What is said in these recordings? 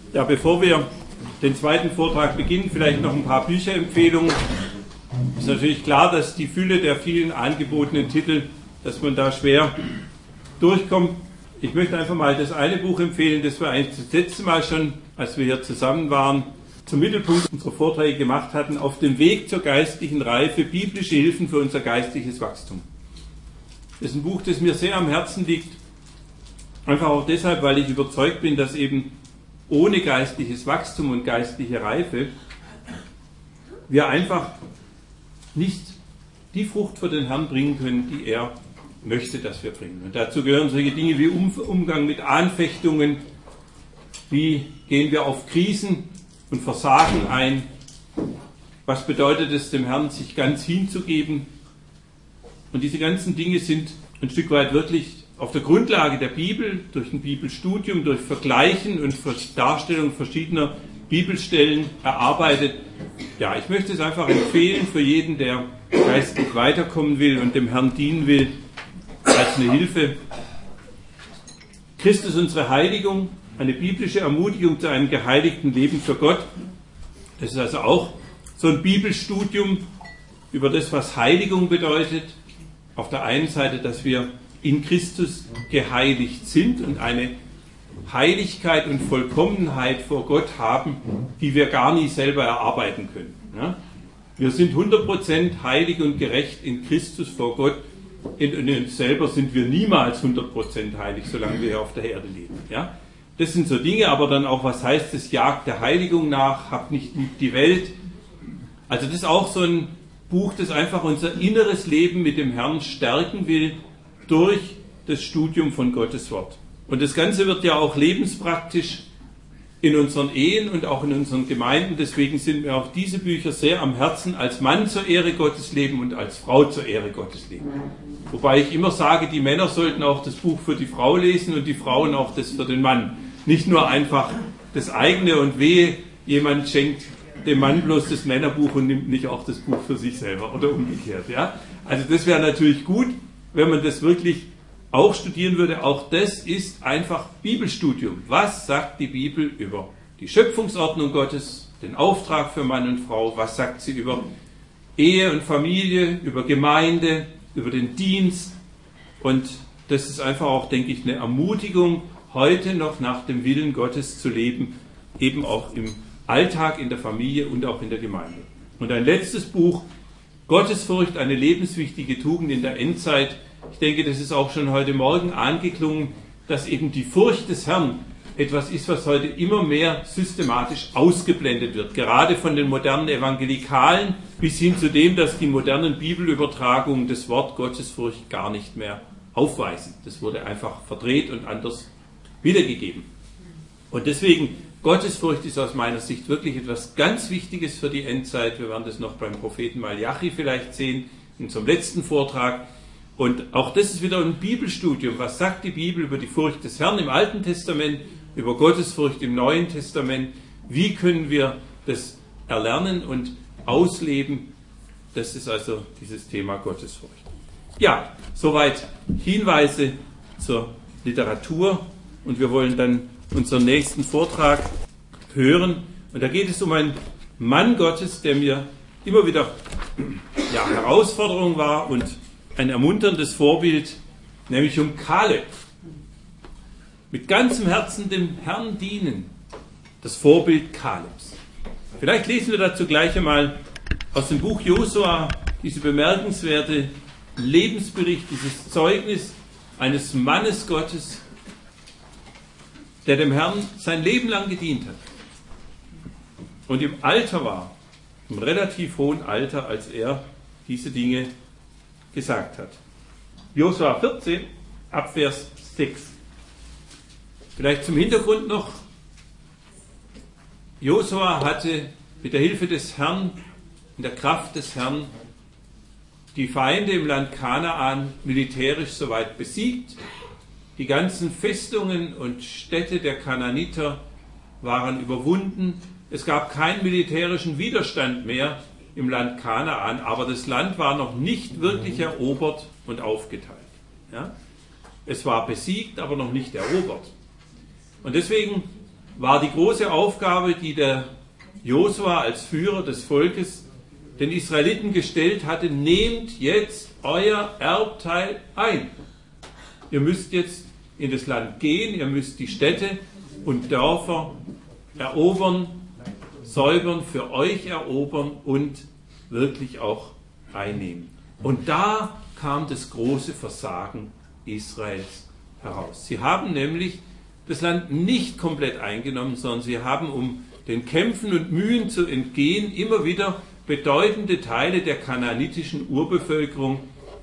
Ja, bevor wir den zweiten Vortrag beginnen, vielleicht noch ein paar Bücherempfehlungen. Es ist natürlich klar, dass die Fülle der vielen angebotenen Titel, dass man da schwer durchkommt. Ich möchte einfach mal das eine Buch empfehlen, das wir eigentlich das letzte Mal schon, als wir hier zusammen waren, zum Mittelpunkt unserer Vorträge gemacht hatten, auf dem Weg zur geistlichen Reife, biblische Hilfen für unser geistliches Wachstum. Das ist ein Buch, das mir sehr am Herzen liegt, einfach auch deshalb, weil ich überzeugt bin, dass eben ohne geistliches Wachstum und geistliche Reife wir einfach nicht die Frucht für den Herrn bringen können, die er möchte, dass wir bringen. Und dazu gehören solche Dinge wie Umgang mit Anfechtungen, wie gehen wir auf Krisen und Versagen ein, was bedeutet es dem Herrn, sich ganz hinzugeben. Und diese ganzen Dinge sind ein Stück weit wirklich auf der Grundlage der Bibel, durch ein Bibelstudium, durch Vergleichen und Darstellung verschiedener Bibelstellen erarbeitet. Ja, ich möchte es einfach empfehlen für jeden, der geistlich weiterkommen will und dem Herrn dienen will, als eine Hilfe. Christus, unsere Heiligung, eine biblische Ermutigung zu einem geheiligten Leben für Gott. Das ist also auch so ein Bibelstudium über das, was Heiligung bedeutet. Auf der einen Seite, dass wir in Christus geheiligt sind und eine Heiligkeit und Vollkommenheit vor Gott haben, die wir gar nie selber erarbeiten können. Ja? Wir sind 100% heilig und gerecht in Christus vor Gott. In uns selber sind wir niemals 100% heilig, solange wir hier auf der Erde leben. Ja? Das sind so Dinge, aber dann auch, was heißt es, jagt der Heiligung nach, habt nicht lieb die Welt. Also das ist auch so ein Buch, das einfach unser inneres Leben mit dem Herrn stärken will, durch das Studium von Gottes Wort. Und das Ganze wird ja auch lebenspraktisch in unseren Ehen und auch in unseren Gemeinden. Deswegen sind mir auch diese Bücher sehr am Herzen, als Mann zur Ehre Gottes leben und als Frau zur Ehre Gottes leben. Wobei ich immer sage, die Männer sollten auch das Buch für die Frau lesen und die Frauen auch das für den Mann. Nicht nur einfach das eigene und wehe, jemand schenkt dem Mann bloß das Männerbuch und nimmt nicht auch das Buch für sich selber oder umgekehrt. Ja? Also das wäre natürlich gut, wenn man das wirklich auch studieren würde. Auch das ist einfach Bibelstudium. Was sagt die Bibel über die Schöpfungsordnung Gottes, den Auftrag für Mann und Frau? Was sagt sie über Ehe und Familie, über Gemeinde, über den Dienst? Und das ist einfach auch, denke ich, eine Ermutigung, heute noch nach dem Willen Gottes zu leben, eben auch im Alltag, in der Familie und auch in der Gemeinde. Und ein letztes Buch, Gottesfurcht, eine lebenswichtige Tugend in der Endzeit. Ich denke, das ist auch schon heute Morgen angeklungen, dass eben die Furcht des Herrn etwas ist, was heute immer mehr systematisch ausgeblendet wird. Gerade von den modernen Evangelikalen bis hin zu dem, dass die modernen Bibelübertragungen das Wort Gottesfurcht gar nicht mehr aufweisen. Das wurde einfach verdreht und anders wiedergegeben. Und deswegen, Gottesfurcht ist aus meiner Sicht wirklich etwas ganz Wichtiges für die Endzeit. Wir werden das noch beim Propheten Malachi vielleicht sehen, in unserem letzten Vortrag. Und auch das ist wieder ein Bibelstudium. Was sagt die Bibel über die Furcht des Herrn im Alten Testament, über Gottesfurcht im Neuen Testament? Wie können wir das erlernen und ausleben? Das ist also dieses Thema Gottesfurcht. Ja, soweit Hinweise zur Literatur. Und wir wollen dann unseren nächsten Vortrag hören. Und da geht es um einen Mann Gottes, der mir immer wieder Herausforderung war und ein ermunterndes Vorbild, nämlich um Kaleb. Mit ganzem Herzen dem Herrn dienen. Das Vorbild Kalebs. Vielleicht lesen wir dazu gleich einmal aus dem Buch Josua diese bemerkenswerte Lebensbericht, dieses Zeugnis eines Mannes Gottes, der dem Herrn sein Leben lang gedient hat und im Alter war, im relativ hohen Alter, als er diese Dinge gesagt hat. Josua 14, Abvers 6. Vielleicht zum Hintergrund noch. Josua hatte mit der Hilfe des Herrn, in der Kraft des Herrn, die Feinde im Land Kanaan militärisch soweit besiegt. Die ganzen Festungen und Städte der Kanaaniter waren überwunden. Es gab keinen militärischen Widerstand mehr im Land Kanaan, aber das Land war noch nicht wirklich erobert und aufgeteilt. Ja? Es war besiegt, aber noch nicht erobert. Und deswegen war die große Aufgabe, die der Josua als Führer des Volkes den Israeliten gestellt hatte: Nehmt jetzt euer Erbteil ein. Ihr müsst jetzt in das Land gehen, ihr müsst die Städte und Dörfer erobern, säubern, für euch erobern und wirklich auch einnehmen. Und da kam das große Versagen Israels heraus. Sie haben nämlich das Land nicht komplett eingenommen, sondern sie haben, um den Kämpfen und Mühen zu entgehen, immer wieder bedeutende Teile der kanaanitischen Urbevölkerung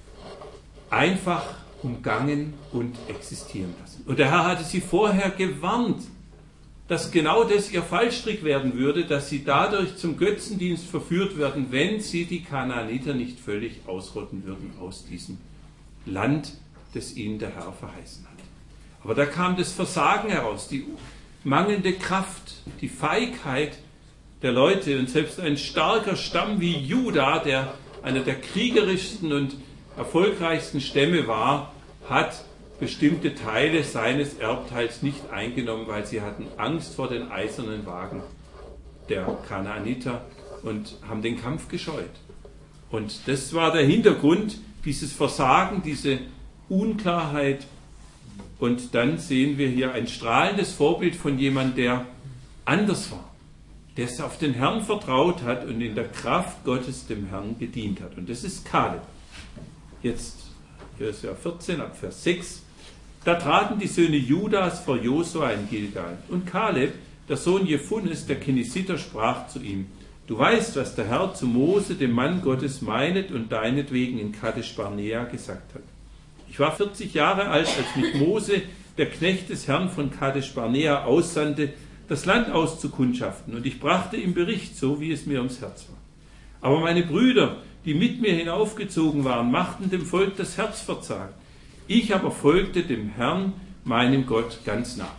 einfach umgangen und existieren lassen. Und der Herr hatte sie vorher gewarnt, dass genau das ihr Fallstrick werden würde, dass sie dadurch zum Götzendienst verführt werden, wenn sie die Kanaaniter nicht völlig ausrotten würden aus diesem Land, das ihnen der Herr verheißen hat. Aber da kam das Versagen heraus, die mangelnde Kraft, die Feigheit der Leute. Und selbst ein starker Stamm wie Juda, der einer der kriegerischsten und erfolgreichsten Stämme war, hat bestimmte Teile seines Erbteils nicht eingenommen, weil sie hatten Angst vor den eisernen Wagen der Kanaaniter und haben den Kampf gescheut. Und das war der Hintergrund, dieses Versagen, diese Unklarheit. Und dann sehen wir hier ein strahlendes Vorbild von jemandem, der anders war, der es auf den Herrn vertraut hat und in der Kraft Gottes dem Herrn gedient hat. Und das ist Kaleb. Jetzt, hier ist ja 14, ab Vers 6. Da traten die Söhne Judas vor Josua in Gilgal. Und Kaleb, der Sohn Jephunes, der Kenisiter, sprach zu ihm: Du weißt, was der Herr zu Mose, dem Mann Gottes, meinet und deinetwegen in Kadesh Barnea gesagt hat. Ich war 40 Jahre alt, als mich Mose, der Knecht des Herrn von Kadesh Barnea, aussandte, das Land auszukundschaften. Und ich brachte ihm Bericht, so wie es mir ums Herz war. Aber meine Brüder, die mit mir hinaufgezogen waren, machten dem Volk das Herz verzagt. Ich aber folgte dem Herrn, meinem Gott, ganz nach.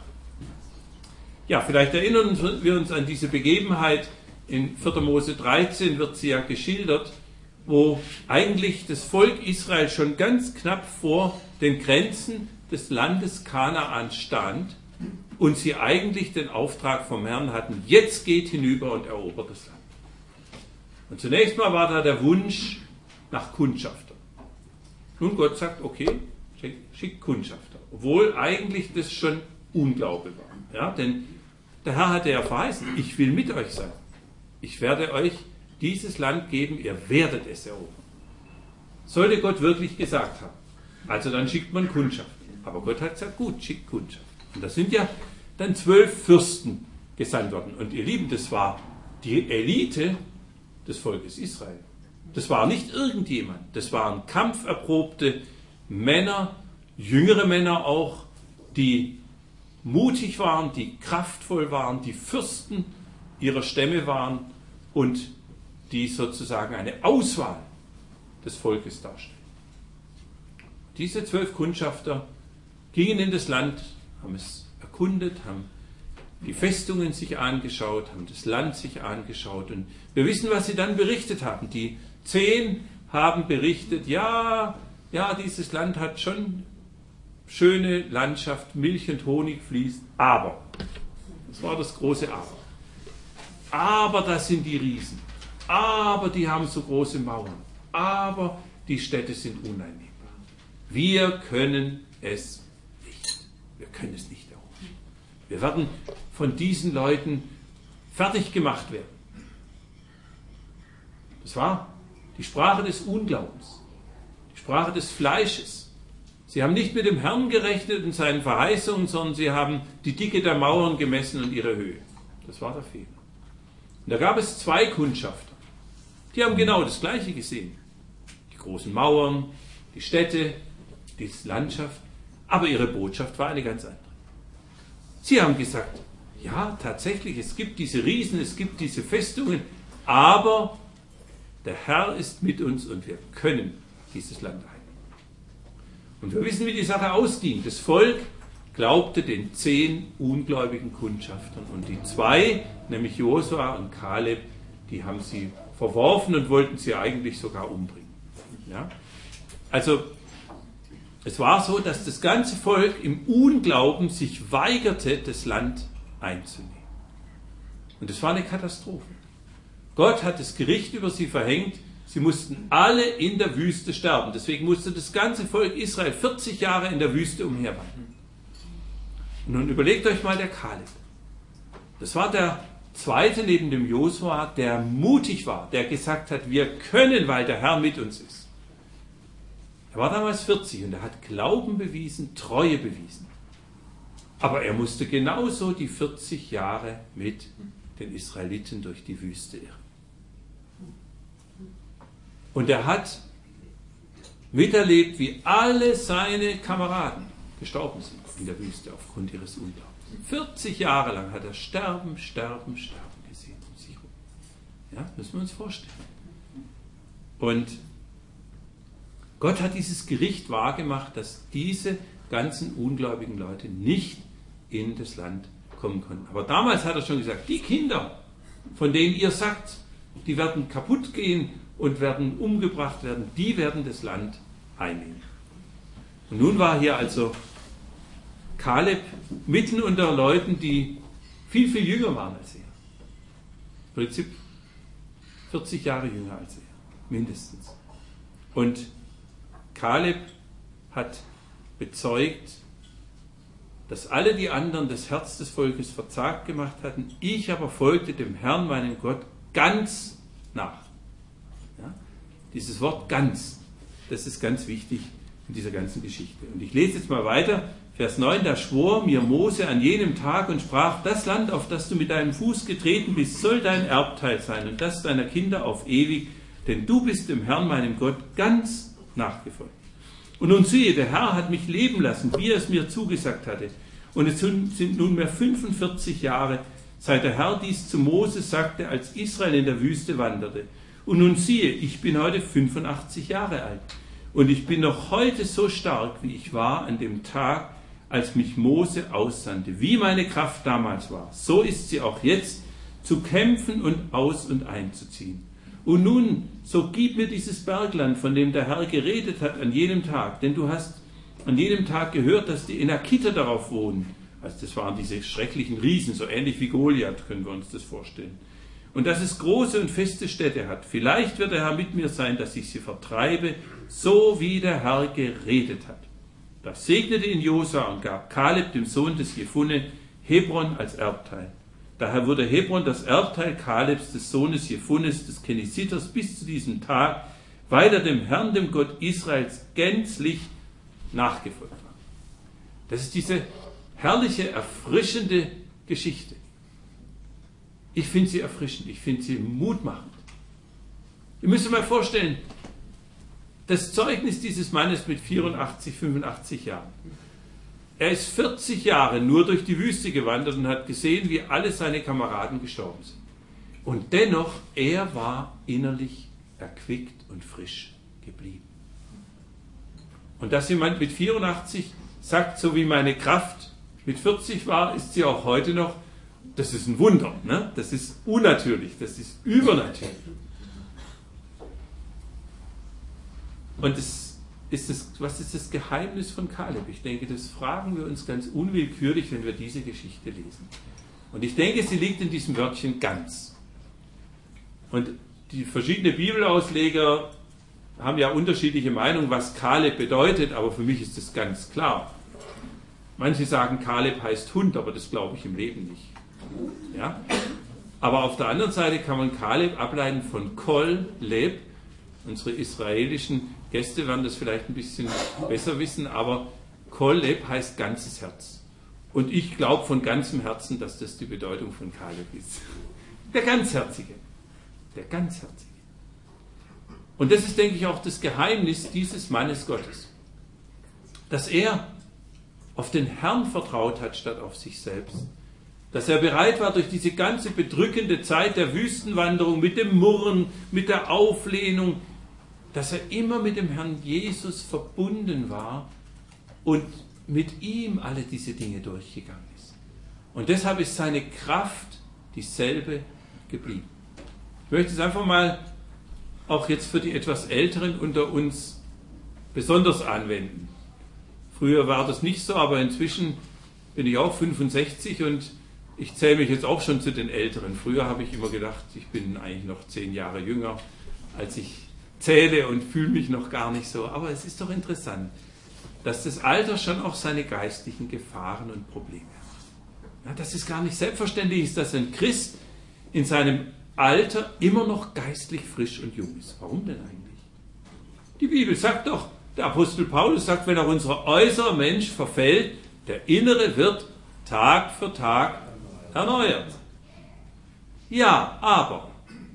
Ja, vielleicht erinnern wir uns an diese Begebenheit. In 4. Mose 13 wird sie ja geschildert, wo eigentlich das Volk Israel schon ganz knapp vor den Grenzen des Landes Kanaan stand und sie eigentlich den Auftrag vom Herrn hatten: Jetzt geht hinüber und erobert das Land. Und zunächst mal war da der Wunsch nach Kundschaftern. Nun, Gott sagt: Okay, schickt Kundschafter. Obwohl eigentlich das schon Unglaube war. Ja, denn der Herr hatte ja verheißen: Ich will mit euch sein. Ich werde euch dieses Land geben, ihr werdet es erobern. Sollte Gott wirklich gesagt haben. Also dann schickt man Kundschafter. Aber Gott hat gesagt: Gut, schickt Kundschafter. Und da sind ja dann 12 Fürsten gesandt worden. Und ihr Lieben, das war die Elite des Volkes Israel. Das war nicht irgendjemand. Das waren kampferprobte Männer, jüngere Männer auch, die mutig waren, die kraftvoll waren, die Fürsten ihrer Stämme waren und die sozusagen eine Auswahl des Volkes darstellen. Diese 12 Kundschafter gingen in das Land, haben es erkundet, haben die Festungen sich angeschaut, haben das Land sich angeschaut, und wir wissen, was sie dann berichtet haben. Die 10 haben berichtet: Ja, dieses Land hat schon schöne Landschaft, Milch und Honig fließt, aber, das war das große Aber das sind die Riesen, aber die haben so große Mauern, aber die Städte sind uneinnehmbar. Wir können es nicht. Wir können es nicht erobern. Wir werden von diesen Leuten fertig gemacht werden. Das war die Sprache des Unglaubens, die Sprache des Fleisches. Sie haben nicht mit dem Herrn gerechnet und seinen Verheißungen, sondern sie haben die Dicke der Mauern gemessen und ihre Höhe. Das war der Fehler. Und da gab es 2 Kundschafter. Die haben genau das Gleiche gesehen. Die großen Mauern, die Städte, die Landschaft. Aber ihre Botschaft war eine ganz andere. Sie haben gesagt: Ja, tatsächlich, es gibt diese Riesen, es gibt diese Festungen, aber der Herr ist mit uns und wir können dieses Land einnehmen. Und wir wissen, wie die Sache ausging. Das Volk glaubte den 10 ungläubigen Kundschaftern, und die 2, nämlich Josua und Kaleb, die haben sie verworfen und wollten sie eigentlich sogar umbringen. Ja? Also es war so, dass das ganze Volk im Unglauben sich weigerte, das Land einzunehmen. Und es war eine Katastrophe. Gott hat das Gericht über sie verhängt. Sie mussten alle in der Wüste sterben. Deswegen musste das ganze Volk Israel 40 Jahre in der Wüste umherwandern. Und nun überlegt euch mal der Kaleb. Das war der zweite neben dem Josua, der mutig war, der gesagt hat, wir können, weil der Herr mit uns ist. Er war damals 40 und er hat Glauben bewiesen, Treue bewiesen. Aber er musste genauso die 40 Jahre mit den Israeliten durch die Wüste irren. Und er hat miterlebt, wie alle seine Kameraden gestorben sind in der Wüste aufgrund ihres Unglaubens. 40 Jahre lang hat er sterben gesehen um sich herum. Ja, müssen wir uns vorstellen. Und Gott hat dieses Gericht wahrgemacht, dass diese ganzen ungläubigen Leute nicht in das Land kommen konnten. Aber damals hat er schon gesagt, die Kinder, von denen ihr sagt, die werden kaputt gehen und werden umgebracht werden, die werden das Land einnehmen. Und nun war hier also Kaleb mitten unter Leuten, die viel, viel jünger waren als er. Im Prinzip 40 Jahre jünger als er, mindestens. Und Kaleb hat bezeugt, dass alle die anderen das Herz des Volkes verzagt gemacht hatten. Ich aber folgte dem Herrn, meinem Gott, ganz nach. Ja? Dieses Wort ganz, das ist ganz wichtig in dieser ganzen Geschichte. Und ich lese jetzt mal weiter. Vers 9, da schwor mir Mose an jenem Tag und sprach, das Land, auf das du mit deinem Fuß getreten bist, soll dein Erbteil sein und das deiner Kinder auf ewig, denn du bist dem Herrn, meinem Gott, ganz nachgefolgt. Und nun siehe, der Herr hat mich leben lassen, wie er es mir zugesagt hatte. Und es sind nunmehr 45 Jahre, seit der Herr dies zu Mose sagte, als Israel in der Wüste wanderte. Und nun siehe, ich bin heute 85 Jahre alt. Und ich bin noch heute so stark, wie ich war an dem Tag, als mich Mose aussandte. Wie meine Kraft damals war, so ist sie auch jetzt, zu kämpfen und aus- und einzuziehen. Und nun, so gib mir dieses Bergland, von dem der Herr geredet hat an jenem Tag, denn du hast an jenem Tag gehört, dass die Enakiter darauf wohnen. Also das waren diese schrecklichen Riesen, so ähnlich wie Goliath, können wir uns das vorstellen. Und dass es große und feste Städte hat. Vielleicht wird der Herr mit mir sein, dass ich sie vertreibe, so wie der Herr geredet hat. Da segnete ihn Josua und gab Kaleb, dem Sohn des Jefunne, Hebron als Erbteil. Daher wurde Hebron das Erbteil Kalebs, des Sohnes Jefunnes, des Kenisiters, bis zu diesem Tag, weil er dem Herrn, dem Gott Israels, gänzlich nachgefolgt war. Das ist diese herrliche, erfrischende Geschichte. Ich finde sie erfrischend, ich finde sie mutmachend. Ihr müsst euch mal vorstellen, das Zeugnis dieses Mannes mit 84, 85 Jahren. Er ist 40 Jahre nur durch die Wüste gewandert und hat gesehen, wie alle seine Kameraden gestorben sind. Und dennoch, er war innerlich erquickt und frisch geblieben. Und dass jemand mit 84 sagt, so wie meine Kraft mit 40 war, ist sie auch heute noch, das ist ein Wunder. Ne? Das ist unnatürlich, das ist übernatürlich. Und was ist das Geheimnis von Kaleb? Ich denke, das fragen wir uns ganz unwillkürlich, wenn wir diese Geschichte lesen. Und ich denke, sie liegt in diesem Wörtchen ganz. Und die verschiedenen Bibelausleger haben ja unterschiedliche Meinungen, was Kaleb bedeutet, aber für mich ist das ganz klar. Manche sagen, Kaleb heißt Hund, aber das glaube ich im Leben nicht. Ja? Aber auf der anderen Seite kann man Kaleb ableiten von Kol, Leb. Unsere israelischen Gäste werden das vielleicht ein bisschen besser wissen, aber Kol, Leb heißt ganzes Herz. Und ich glaube von ganzem Herzen, dass das die Bedeutung von Kaleb ist. Der Ganzherzige. Der Ganzherzige. Und das ist, denke ich, auch das Geheimnis dieses Mannes Gottes. Dass er auf den Herrn vertraut hat, statt auf sich selbst. Dass er bereit war, durch diese ganze bedrückende Zeit der Wüstenwanderung, mit dem Murren, mit der Auflehnung, dass er immer mit dem Herrn Jesus verbunden war und mit ihm alle diese Dinge durchgegangen ist. Und deshalb ist seine Kraft dieselbe geblieben. Ich möchte es einfach mal auch jetzt für die etwas Älteren unter uns besonders anwenden. Früher war das nicht so, aber inzwischen bin ich auch 65 und Ich zähle mich jetzt auch schon zu den Älteren. Früher habe ich immer gedacht, ich bin eigentlich noch 10 Jahre jünger, als ich zähle und fühle mich noch gar nicht so. Aber es ist doch interessant, dass das Alter schon auch seine geistlichen Gefahren und Probleme hat. Ja, dass es gar nicht selbstverständlich ist, dass ein Christ in seinem Alter immer noch geistlich frisch und jung ist. Warum denn eigentlich? Die Bibel sagt doch, der Apostel Paulus sagt, wenn auch unser äußerer Mensch verfällt, der innere wird Tag für Tag erneuert. Ja, aber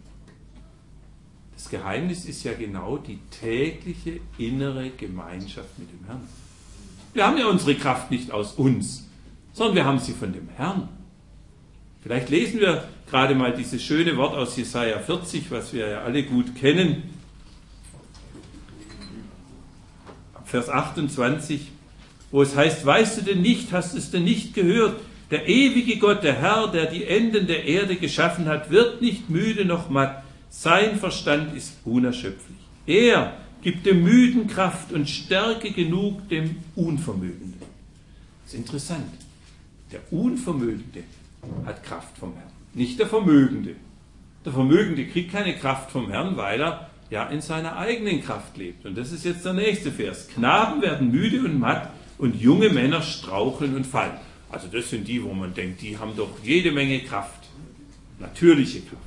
das Geheimnis ist ja genau die tägliche innere Gemeinschaft mit dem Herrn. Wir haben ja unsere Kraft nicht aus uns, sondern wir haben sie von dem Herrn. Vielleicht lesen wir gerade mal dieses schöne Wort aus Jesaja 40, was wir ja alle gut kennen. Vers 28, wo es heißt, weißt du denn nicht, hast du es denn nicht gehört? Der ewige Gott, der Herr, der die Enden der Erde geschaffen hat, wird nicht müde noch matt. Sein Verstand ist unerschöpflich. Er gibt dem Müden Kraft und Stärke genug dem Unvermögenden. Das ist interessant. Der Unvermögende hat Kraft vom Herrn, nicht der Vermögende. Der Vermögende kriegt keine Kraft vom Herrn, weil er ja in seiner eigenen Kraft lebt. Und das ist jetzt der nächste Vers. Knaben werden müde und matt und junge Männer straucheln und fallen. Also das sind die, wo man denkt, die haben doch jede Menge Kraft. Natürliche Kraft.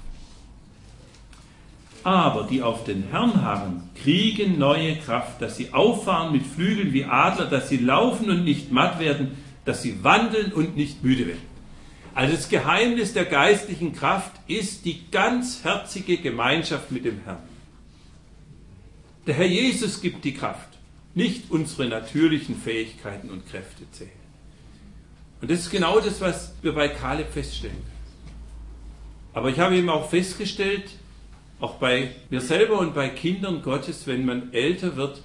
Aber die auf den Herrn harren, kriegen neue Kraft, dass sie auffahren mit Flügeln wie Adler, dass sie laufen und nicht matt werden, dass sie wandeln und nicht müde werden. Also das Geheimnis der geistlichen Kraft ist die ganzherzige Gemeinschaft mit dem Herrn. Der Herr Jesus gibt die Kraft, nicht unsere natürlichen Fähigkeiten und Kräfte zählen. Und das ist genau das, was wir bei Kaleb feststellen. Aber ich habe eben auch festgestellt, auch bei mir selber und bei Kindern Gottes, wenn man älter wird,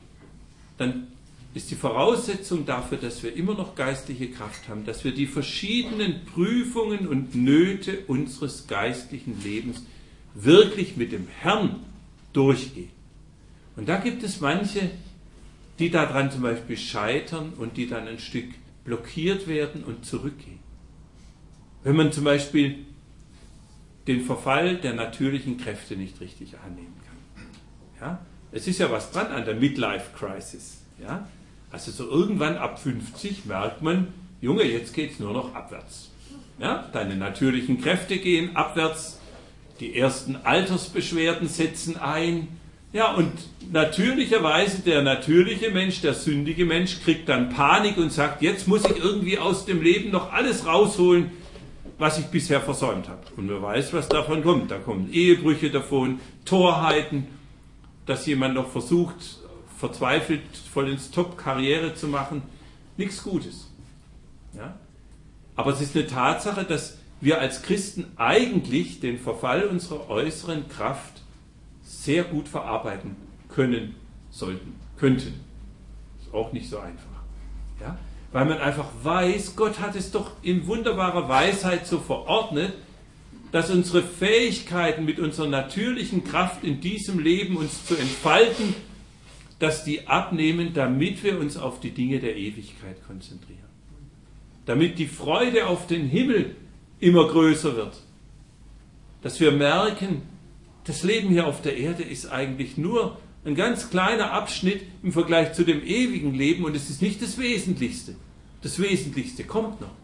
dann ist die Voraussetzung dafür, dass wir immer noch geistliche Kraft haben, dass wir die verschiedenen Prüfungen und Nöte unseres geistlichen Lebens wirklich mit dem Herrn durchgehen. Und da gibt es manche, die daran zum Beispiel scheitern und die dann ein Stück blockiert werden und zurückgehen. Wenn man zum Beispiel den Verfall der natürlichen Kräfte nicht richtig annehmen kann. Ja? Es ist ja was dran an der Midlife-Crisis. Ja? Also so irgendwann ab 50 merkt man, Junge, jetzt geht es nur noch abwärts. Ja? Deine natürlichen Kräfte gehen abwärts, die ersten Altersbeschwerden setzen ein. Ja, und natürlicherweise der natürliche Mensch, der sündige Mensch, kriegt dann Panik und sagt, jetzt muss ich irgendwie aus dem Leben noch alles rausholen, was ich bisher versäumt habe. Und wer weiß, was davon kommt. Da kommen Ehebrüche davon, Torheiten, dass jemand noch versucht, verzweifelt voll ins Top Karriere zu machen. Nichts Gutes. Ja? Aber es ist eine Tatsache, dass wir als Christen eigentlich den Verfall unserer äußeren Kraft sehr gut verarbeiten können, könnten. Ist auch nicht so einfach. Ja? Weil man einfach weiß, Gott hat es doch in wunderbarer Weisheit so verordnet, dass unsere Fähigkeiten mit unserer natürlichen Kraft in diesem Leben uns zu entfalten, dass die abnehmen, damit wir uns auf die Dinge der Ewigkeit konzentrieren. Damit die Freude auf den Himmel immer größer wird. Dass wir merken, das Leben hier auf der Erde ist eigentlich nur ein ganz kleiner Abschnitt im Vergleich zu dem ewigen Leben und es ist nicht das Wesentlichste. Das Wesentlichste kommt noch.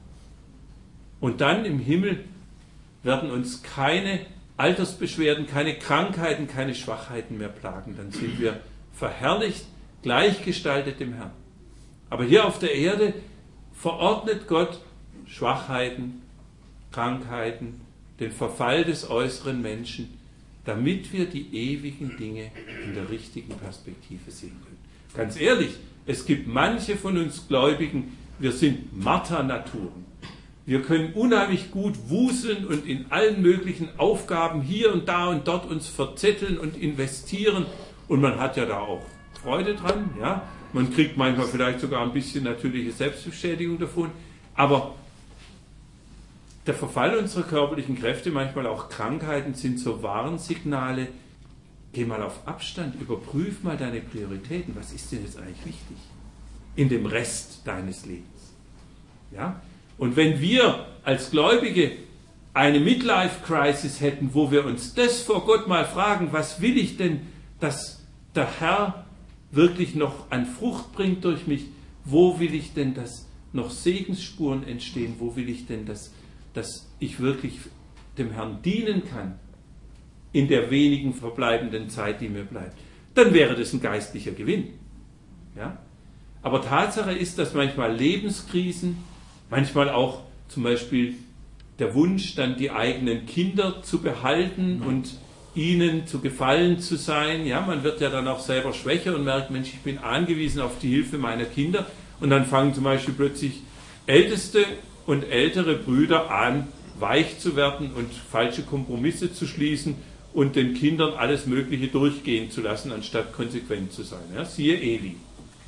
Und dann im Himmel werden uns keine Altersbeschwerden, keine Krankheiten, keine Schwachheiten mehr plagen. Dann sind wir verherrlicht, gleichgestaltet dem Herrn. Aber hier auf der Erde verordnet Gott Schwachheiten, Krankheiten, den Verfall des äußeren Menschen, damit wir die ewigen Dinge in der richtigen Perspektive sehen können. Ganz ehrlich, es gibt manche von uns Gläubigen, wir sind Marternaturen. Wir können unheimlich gut wuseln und in allen möglichen Aufgaben hier und da und dort uns verzetteln und investieren. Und man hat ja da auch Freude dran. Ja? Man kriegt manchmal vielleicht sogar ein bisschen natürliche Selbstbestätigung davon. Aber der Verfall unserer körperlichen Kräfte, manchmal auch Krankheiten, sind so Warnsignale. Geh mal auf Abstand, überprüf mal deine Prioritäten. Was ist denn jetzt eigentlich wichtig in dem Rest deines Lebens? Ja? Und wenn wir als Gläubige eine Midlife-Crisis hätten, wo wir uns das vor Gott mal fragen, was will ich denn, dass der Herr wirklich noch an Frucht bringt durch mich, wo will ich denn, dass noch Segensspuren entstehen, wo will ich denn, dass ich wirklich dem Herrn dienen kann in der wenigen verbleibenden Zeit, die mir bleibt, dann wäre das ein geistlicher Gewinn. Ja? Aber Tatsache ist, dass manchmal Lebenskrisen, manchmal auch zum Beispiel der Wunsch, dann die eigenen Kinder zu behalten und ihnen zu gefallen zu sein. Ja, man wird ja dann auch selber schwächer und merkt, Mensch, ich bin angewiesen auf die Hilfe meiner Kinder. Und dann fangen zum Beispiel plötzlich älteste und ältere Brüder an, weich zu werden und falsche Kompromisse zu schließen und den Kindern alles Mögliche durchgehen zu lassen, anstatt konsequent zu sein. Ja, siehe Eli.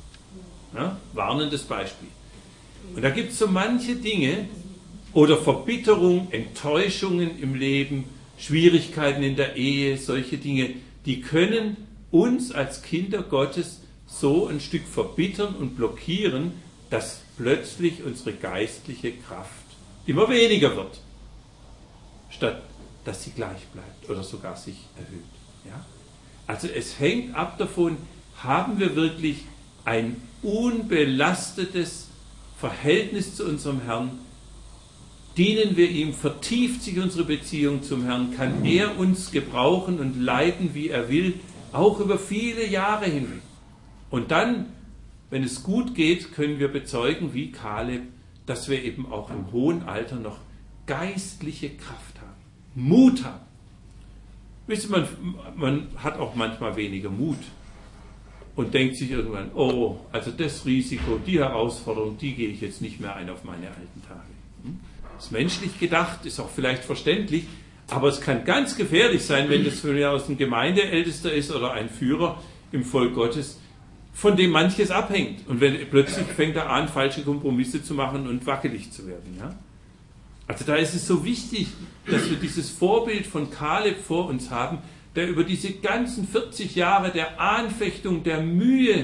Ja, warnendes Beispiel. Und da gibt es so manche Dinge oder Verbitterung, Enttäuschungen im Leben, Schwierigkeiten in der Ehe, solche Dinge, die können uns als Kinder Gottes so ein Stück verbittern und blockieren, dass plötzlich unsere geistliche Kraft immer weniger wird, statt dass sie gleich bleibt oder sogar sich erhöht. Ja? Also es hängt ab davon, haben wir wirklich ein unbelastetes Verhältnis zu unserem Herrn, dienen wir ihm, vertieft sich unsere Beziehung zum Herrn, kann er uns gebrauchen und leiten, wie er will, auch über viele Jahre hinweg. Und dann, wenn es gut geht, können wir bezeugen, wie Kaleb, dass wir eben auch im hohen Alter noch geistliche Kraft haben, Mut haben. Wisst ihr, man hat auch manchmal weniger Mut und denkt sich irgendwann, oh, also das Risiko, die Herausforderung, die gehe ich jetzt nicht mehr ein auf meine alten Tage. Ist menschlich gedacht, ist auch vielleicht verständlich, aber es kann ganz gefährlich sein, wenn das von mir aus ein Gemeindeältester ist oder ein Führer im Volk Gottes, von dem manches abhängt. Und wenn plötzlich fängt er an, falsche Kompromisse zu machen und wackelig zu werden. Ja? Also da ist es so wichtig, dass wir dieses Vorbild von Kaleb vor uns haben, der über diese ganzen 40 Jahre der Anfechtung, der Mühe,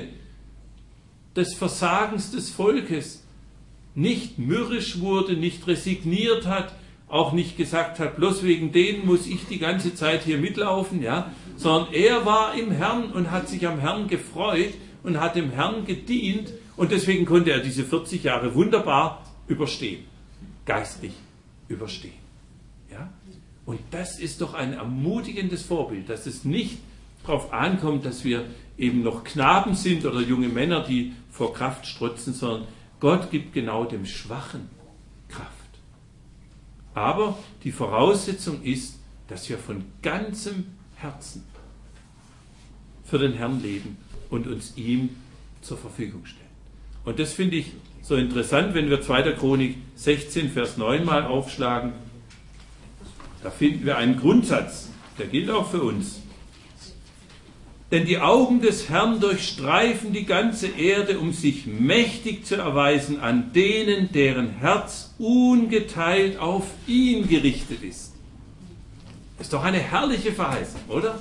des Versagens des Volkes nicht mürrisch wurde, nicht resigniert hat, auch nicht gesagt hat, bloß wegen denen muss ich die ganze Zeit hier mitlaufen, ja, sondern er war im Herrn und hat sich am Herrn gefreut und hat dem Herrn gedient und deswegen konnte er diese 40 Jahre wunderbar überstehen, geistlich überstehen. Ja? Und das ist doch ein ermutigendes Vorbild, dass es nicht darauf ankommt, dass wir eben noch Knaben sind oder junge Männer, die vor Kraft strotzen, sondern Gott gibt genau dem Schwachen Kraft. Aber die Voraussetzung ist, dass wir von ganzem Herzen für den Herrn leben und uns ihm zur Verfügung stellen. Und das finde ich so interessant, wenn wir 2. Chronik 16, Vers 9 mal aufschlagen. Da finden wir einen Grundsatz, der gilt auch für uns. Denn die Augen des Herrn durchstreifen die ganze Erde, um sich mächtig zu erweisen an denen, deren Herz ungeteilt auf ihn gerichtet ist. Das ist doch eine herrliche Verheißung, oder?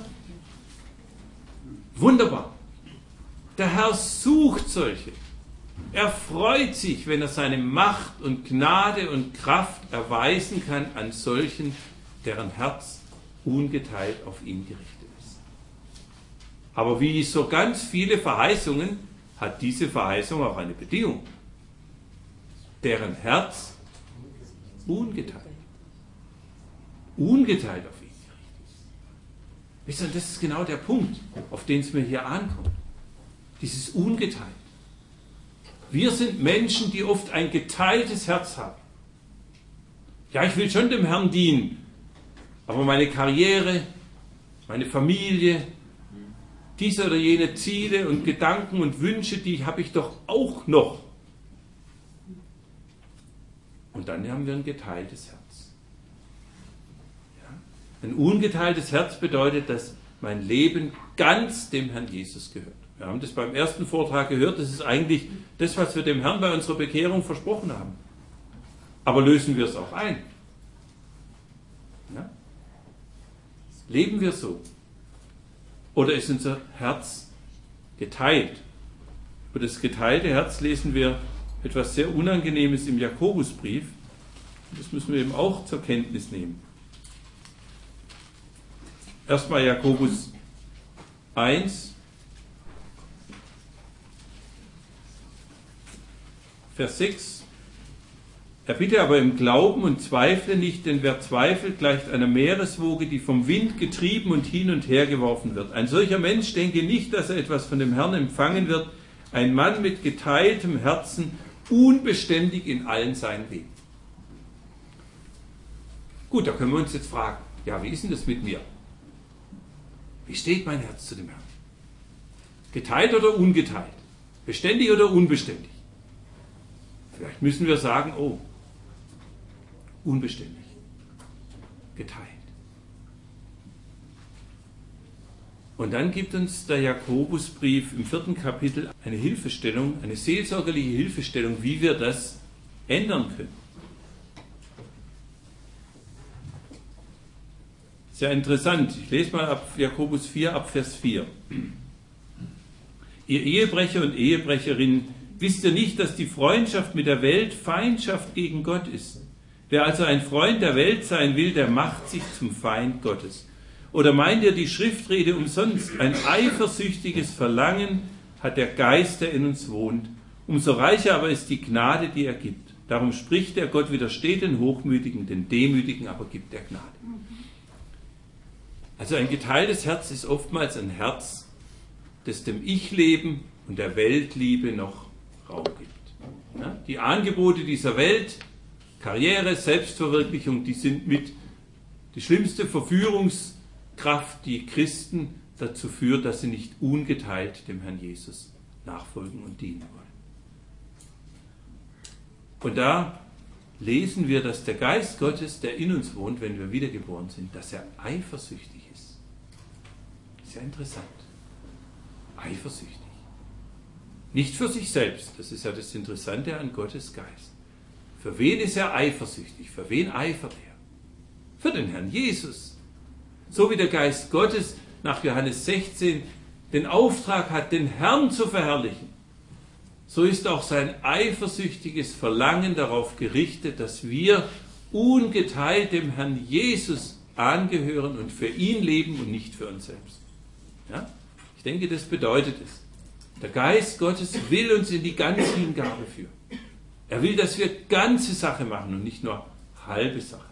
Wunderbar. Der Herr sucht solche. Er freut sich, wenn er seine Macht und Gnade und Kraft erweisen kann an solchen, deren Herz ungeteilt auf ihn gerichtet ist. Aber wie so ganz viele Verheißungen hat diese Verheißung auch eine Bedingung. Deren Herz ungeteilt auf ihn gerichtet ist. Wisst ihr, das ist genau der Punkt, auf den es mir hier ankommt. Dieses ungeteilt. Wir sind Menschen, die oft ein geteiltes Herz haben. Ja, ich will schon dem Herrn dienen, aber meine Karriere, meine Familie, diese oder jene Ziele und Gedanken und Wünsche, die habe ich doch auch noch. Und dann haben wir ein geteiltes Herz. Ja? Ein ungeteiltes Herz bedeutet, dass mein Leben ganz dem Herrn Jesus gehört. Wir haben das beim ersten Vortrag gehört, das ist eigentlich das, was wir dem Herrn bei unserer Bekehrung versprochen haben. Aber lösen wir es auch ein? Ja? Leben wir so? Oder ist unser Herz geteilt? Über das geteilte Herz lesen wir etwas sehr Unangenehmes im Jakobusbrief. Das müssen wir eben auch zur Kenntnis nehmen. Erstmal Jakobus 1, Vers 6. Erbitte aber im Glauben und zweifle nicht, denn wer zweifelt, gleicht einer Meereswoge, die vom Wind getrieben und hin und her geworfen wird. Ein solcher Mensch denke nicht, dass er etwas von dem Herrn empfangen wird. Ein Mann mit geteiltem Herzen, unbeständig in allen seinen Wegen. Gut, da können wir uns jetzt fragen, ja, wie ist denn das mit mir? Wie steht mein Herz zu dem Herrn? Geteilt oder ungeteilt? Beständig oder unbeständig? Vielleicht müssen wir sagen, oh, unbeständig, geteilt. Und dann gibt uns der Jakobusbrief im 4. Kapitel eine Hilfestellung, eine seelsorgerliche Hilfestellung, wie wir das ändern können. Sehr interessant. Ich lese mal ab Jakobus 4, ab Vers 4. Ihr Ehebrecher und Ehebrecherinnen, wisst ihr nicht, dass die Freundschaft mit der Welt Feindschaft gegen Gott ist? Wer also ein Freund der Welt sein will, der macht sich zum Feind Gottes. Oder meint ihr die Schriftrede umsonst? Ein eifersüchtiges Verlangen hat der Geist, der in uns wohnt. Umso reicher aber ist die Gnade, die er gibt. Darum spricht er, Gott widersteht den Hochmütigen, den Demütigen aber gibt er Gnade. Also ein geteiltes Herz ist oftmals ein Herz, das dem Ich-Leben und der Weltliebe noch Raum gibt. Ja, die Angebote dieser Welt, Karriere, Selbstverwirklichung, die sind mit die schlimmste Verführungskraft, die Christen dazu führt, dass sie nicht ungeteilt dem Herrn Jesus nachfolgen und dienen wollen. Und da lesen wir, dass der Geist Gottes, der in uns wohnt, wenn wir wiedergeboren sind, dass er eifersüchtig ist. Sehr interessant. Eifersüchtig. Nicht für sich selbst, das ist ja das Interessante an Gottes Geist. Für wen ist er eifersüchtig? Für wen eifert er? Für den Herrn Jesus. So wie der Geist Gottes nach Johannes 16 den Auftrag hat, den Herrn zu verherrlichen, so ist auch sein eifersüchtiges Verlangen darauf gerichtet, dass wir ungeteilt dem Herrn Jesus angehören und für ihn leben und nicht für uns selbst. Ja? Ich denke, das bedeutet es. Der Geist Gottes will uns in die ganze Hingabe führen. Er will, dass wir ganze Sache machen und nicht nur halbe Sache.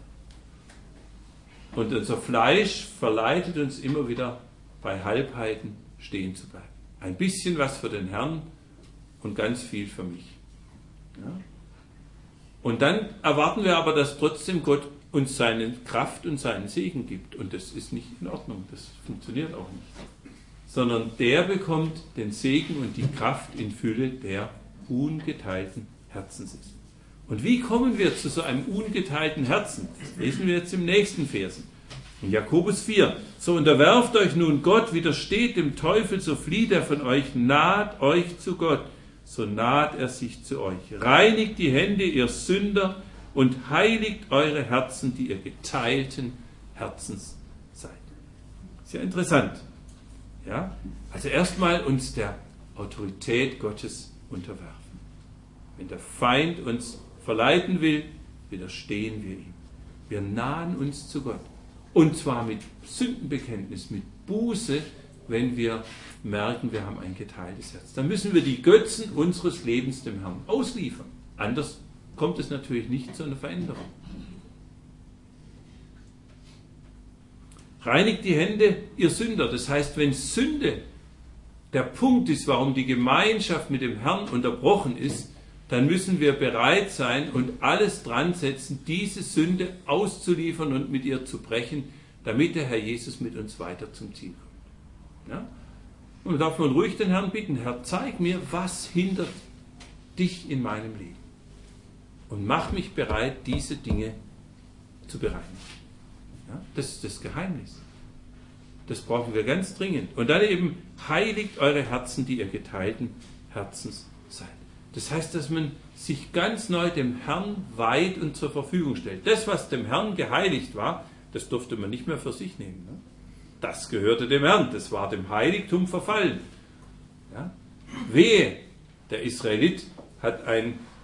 Und unser Fleisch verleitet uns immer wieder, bei Halbheiten stehen zu bleiben. Ein bisschen was für den Herrn und ganz viel für mich. Ja? Und dann erwarten wir aber, dass trotzdem Gott uns seine Kraft und seinen Segen gibt. Und das ist nicht in Ordnung, das funktioniert auch nicht. Sondern der bekommt den Segen und die Kraft in Fülle, der ungeteilten Herzens ist. Und wie kommen wir zu so einem ungeteilten Herzen? Das lesen wir jetzt im nächsten Versen. In Jakobus 4. So unterwerft euch nun Gott, widersteht dem Teufel, so flieht er von euch, naht euch zu Gott, so naht er sich zu euch. Reinigt die Hände, ihr Sünder, und heiligt eure Herzen, die ihr geteilten Herzens seid. Sehr interessant. Ja? Also erstmal uns der Autorität Gottes unterwerfen. Wenn der Feind uns verleiten will, widerstehen wir ihm. Wir nahen uns zu Gott. Und zwar mit Sündenbekenntnis, mit Buße, wenn wir merken, wir haben ein geteiltes Herz. Dann müssen wir die Götzen unseres Lebens dem Herrn ausliefern. Anders kommt es natürlich nicht zu einer Veränderung. Reinigt die Hände, ihr Sünder. Das heißt, wenn Sünde der Punkt ist, warum die Gemeinschaft mit dem Herrn unterbrochen ist, dann müssen wir bereit sein und alles dran setzen, diese Sünde auszuliefern und mit ihr zu brechen, damit der Herr Jesus mit uns weiter zum Ziel kommt. Ja? Und da darf man ruhig den Herrn bitten, Herr, zeig mir, was hindert dich in meinem Leben. Und mach mich bereit, diese Dinge zu bereinigen. Ja? Das ist das Geheimnis. Das brauchen wir ganz dringend. Und dann eben, heiligt eure Herzen, die ihr geteilten Herzens seid. Das heißt, dass man sich ganz neu dem Herrn weiht und zur Verfügung stellt. Das, was dem Herrn geheiligt war, das durfte man nicht mehr für sich nehmen. Ne? Das gehörte dem Herrn, das war dem Heiligtum verfallen. Ja? Wehe, der Israelit hat ein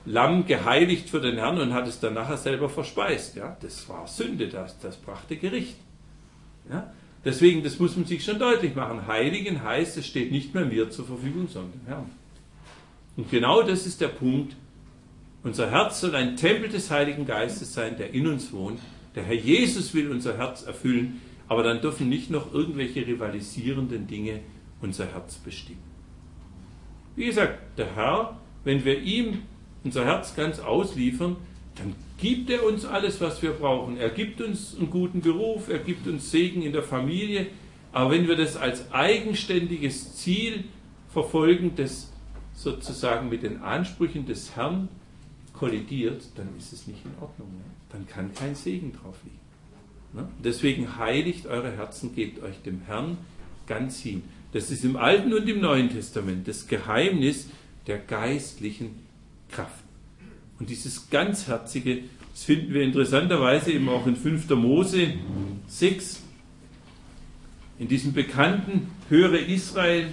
Lamm geheiligt für den Herrn und hat es dann nachher selber verspeist. Ja? Das war Sünde, das brachte Gericht. Ja? Deswegen, das muss man sich schon deutlich machen. Heiligen heißt, es steht nicht mehr mir zur Verfügung, sondern dem Herrn. Und genau das ist der Punkt. Unser Herz soll ein Tempel des Heiligen Geistes sein, der in uns wohnt. Der Herr Jesus will unser Herz erfüllen, aber dann dürfen nicht noch irgendwelche rivalisierenden Dinge unser Herz bestimmen. Wie gesagt, der Herr, wenn wir ihm unser Herz ganz ausliefern, dann gibt er uns alles, was wir brauchen. Er gibt uns einen guten Beruf, er gibt uns Segen in der Familie, aber wenn wir das als eigenständiges Ziel verfolgen, das sozusagen mit den Ansprüchen des Herrn kollidiert, dann ist es nicht in Ordnung. Ne? Dann kann kein Segen drauf liegen. Ne? Deswegen heiligt eure Herzen, gebt euch dem Herrn ganz hin. Das ist im Alten und im Neuen Testament das Geheimnis der geistlichen Kraft. Und dieses Ganzherzige, das finden wir interessanterweise eben auch in 5. Mose 6, in diesem bekannten Höre Israel,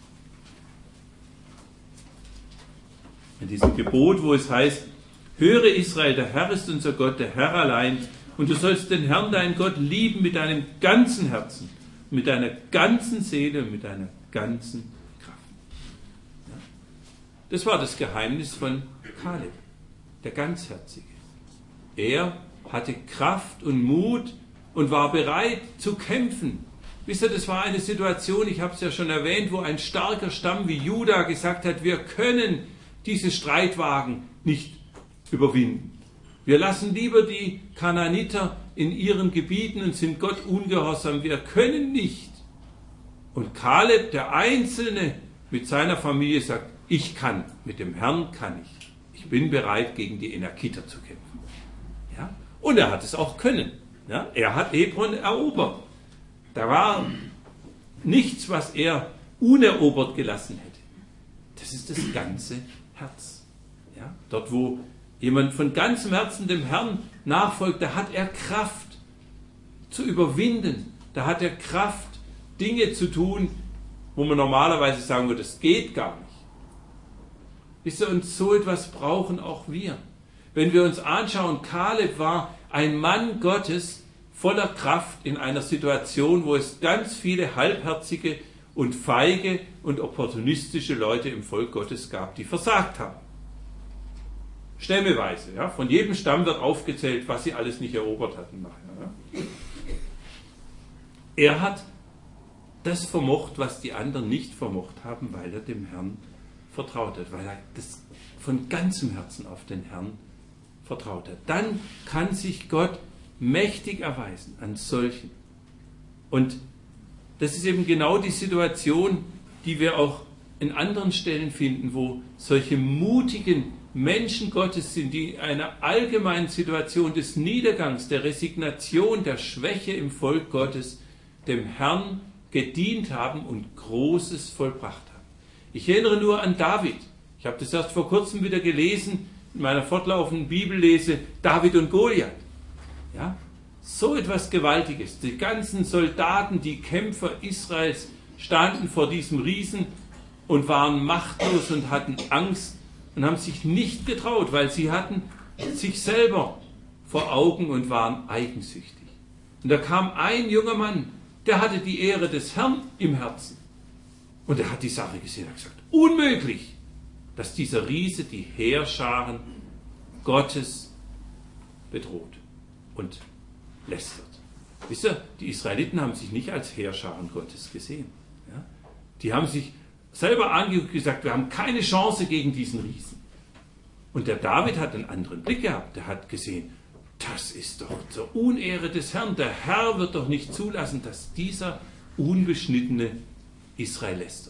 in diesem Gebot, wo es heißt, höre Israel, der Herr ist unser Gott, der Herr allein, und du sollst den Herrn, deinen Gott, lieben mit deinem ganzen Herzen, mit deiner ganzen Seele und mit deiner ganzen Kraft. Ja? Das war das Geheimnis von Kaleb, der Ganzherzige. Er hatte Kraft und Mut und war bereit zu kämpfen. Wisst ihr, das war eine Situation, ich habe es ja schon erwähnt, wo ein starker Stamm wie Juda gesagt hat, wir können diese Streitwagen nicht überwinden. Wir lassen lieber die Kanaaniter in ihren Gebieten und sind Gott ungehorsam. Wir können nicht. Und Kaleb, der Einzelne mit seiner Familie, sagt, ich kann, mit dem Herrn kann ich. Ich bin bereit, gegen die Enakiter zu kämpfen. Ja? Und er hat es auch können. Ja? Er hat Hebron erobert. Da war nichts, was er unerobert gelassen hätte. Das ist das ganze Herz. Ja? Dort, wo jemand von ganzem Herzen dem Herrn nachfolgt, da hat er Kraft zu überwinden. Da hat er Kraft, Dinge zu tun, wo man normalerweise sagen würde, das geht gar nicht. Wisst ihr, und so etwas brauchen auch wir. Wenn wir uns anschauen, Kaleb war ein Mann Gottes voller Kraft in einer Situation, wo es ganz viele halbherzige und feige und opportunistische Leute im Volk Gottes gab, die versagt haben. Stämmeweise. Ja? Von jedem Stamm wird aufgezählt, was sie alles nicht erobert hatten nachher. Ja? Er hat das vermocht, was die anderen nicht vermocht haben, weil er dem Herrn vertraut hat, weil er das von ganzem Herzen auf den Herrn vertraut hat. Dann kann sich Gott mächtig erweisen an solchen. Und das ist eben genau die Situation, die wir auch in anderen Stellen finden, wo solche mutigen Menschen Gottes sind, die in einer allgemeinen Situation des Niedergangs, der Resignation, der Schwäche im Volk Gottes dem Herrn gedient haben und Großes vollbracht haben. Ich erinnere nur an David. Ich habe das erst vor kurzem wieder gelesen, in meiner fortlaufenden Bibellese, David und Goliath. Ja? So etwas Gewaltiges. Die ganzen Soldaten, die Kämpfer Israels standen vor diesem Riesen und waren machtlos und hatten Angst und haben sich nicht getraut, weil sie hatten sich selber vor Augen und waren eigensüchtig. Und da kam ein junger Mann, der hatte die Ehre des Herrn im Herzen. Und er hat die Sache gesehen und hat gesagt, unmöglich, dass dieser Riese die Heerscharen Gottes bedroht und lästert. Wisst ihr, die Israeliten haben sich nicht als Heerscharen Gottes gesehen. Ja? Die haben sich selber angeguckt und gesagt, wir haben keine Chance gegen diesen Riesen. Und der David hat einen anderen Blick gehabt. Der hat gesehen, das ist doch zur Unehre des Herrn. Der Herr wird doch nicht zulassen, dass dieser unbeschnittene Israel lästert.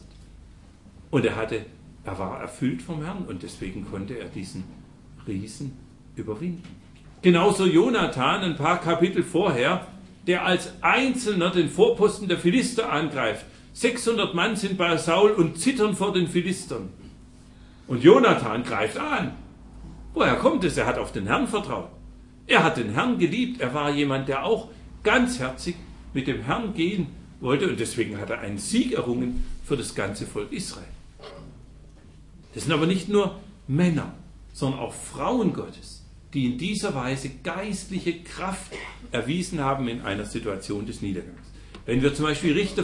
Und er war erfüllt vom Herrn und deswegen konnte er diesen Riesen überwinden. Genauso Jonathan, ein paar Kapitel vorher, der als Einzelner den Vorposten der Philister angreift. 600 Mann sind bei Saul und zittern vor den Philistern. Und Jonathan greift an. Woher kommt es? Er hat auf den Herrn vertraut. Er hat den Herrn geliebt. Er war jemand, der auch ganzherzig mit dem Herrn gehen wollte. Und deswegen hat er einen Sieg errungen für das ganze Volk Israel. Das sind aber nicht nur Männer, sondern auch Frauen Gottes, die in dieser Weise geistliche Kraft erwiesen haben in einer Situation des Niedergangs. Wenn wir zum Beispiel Richter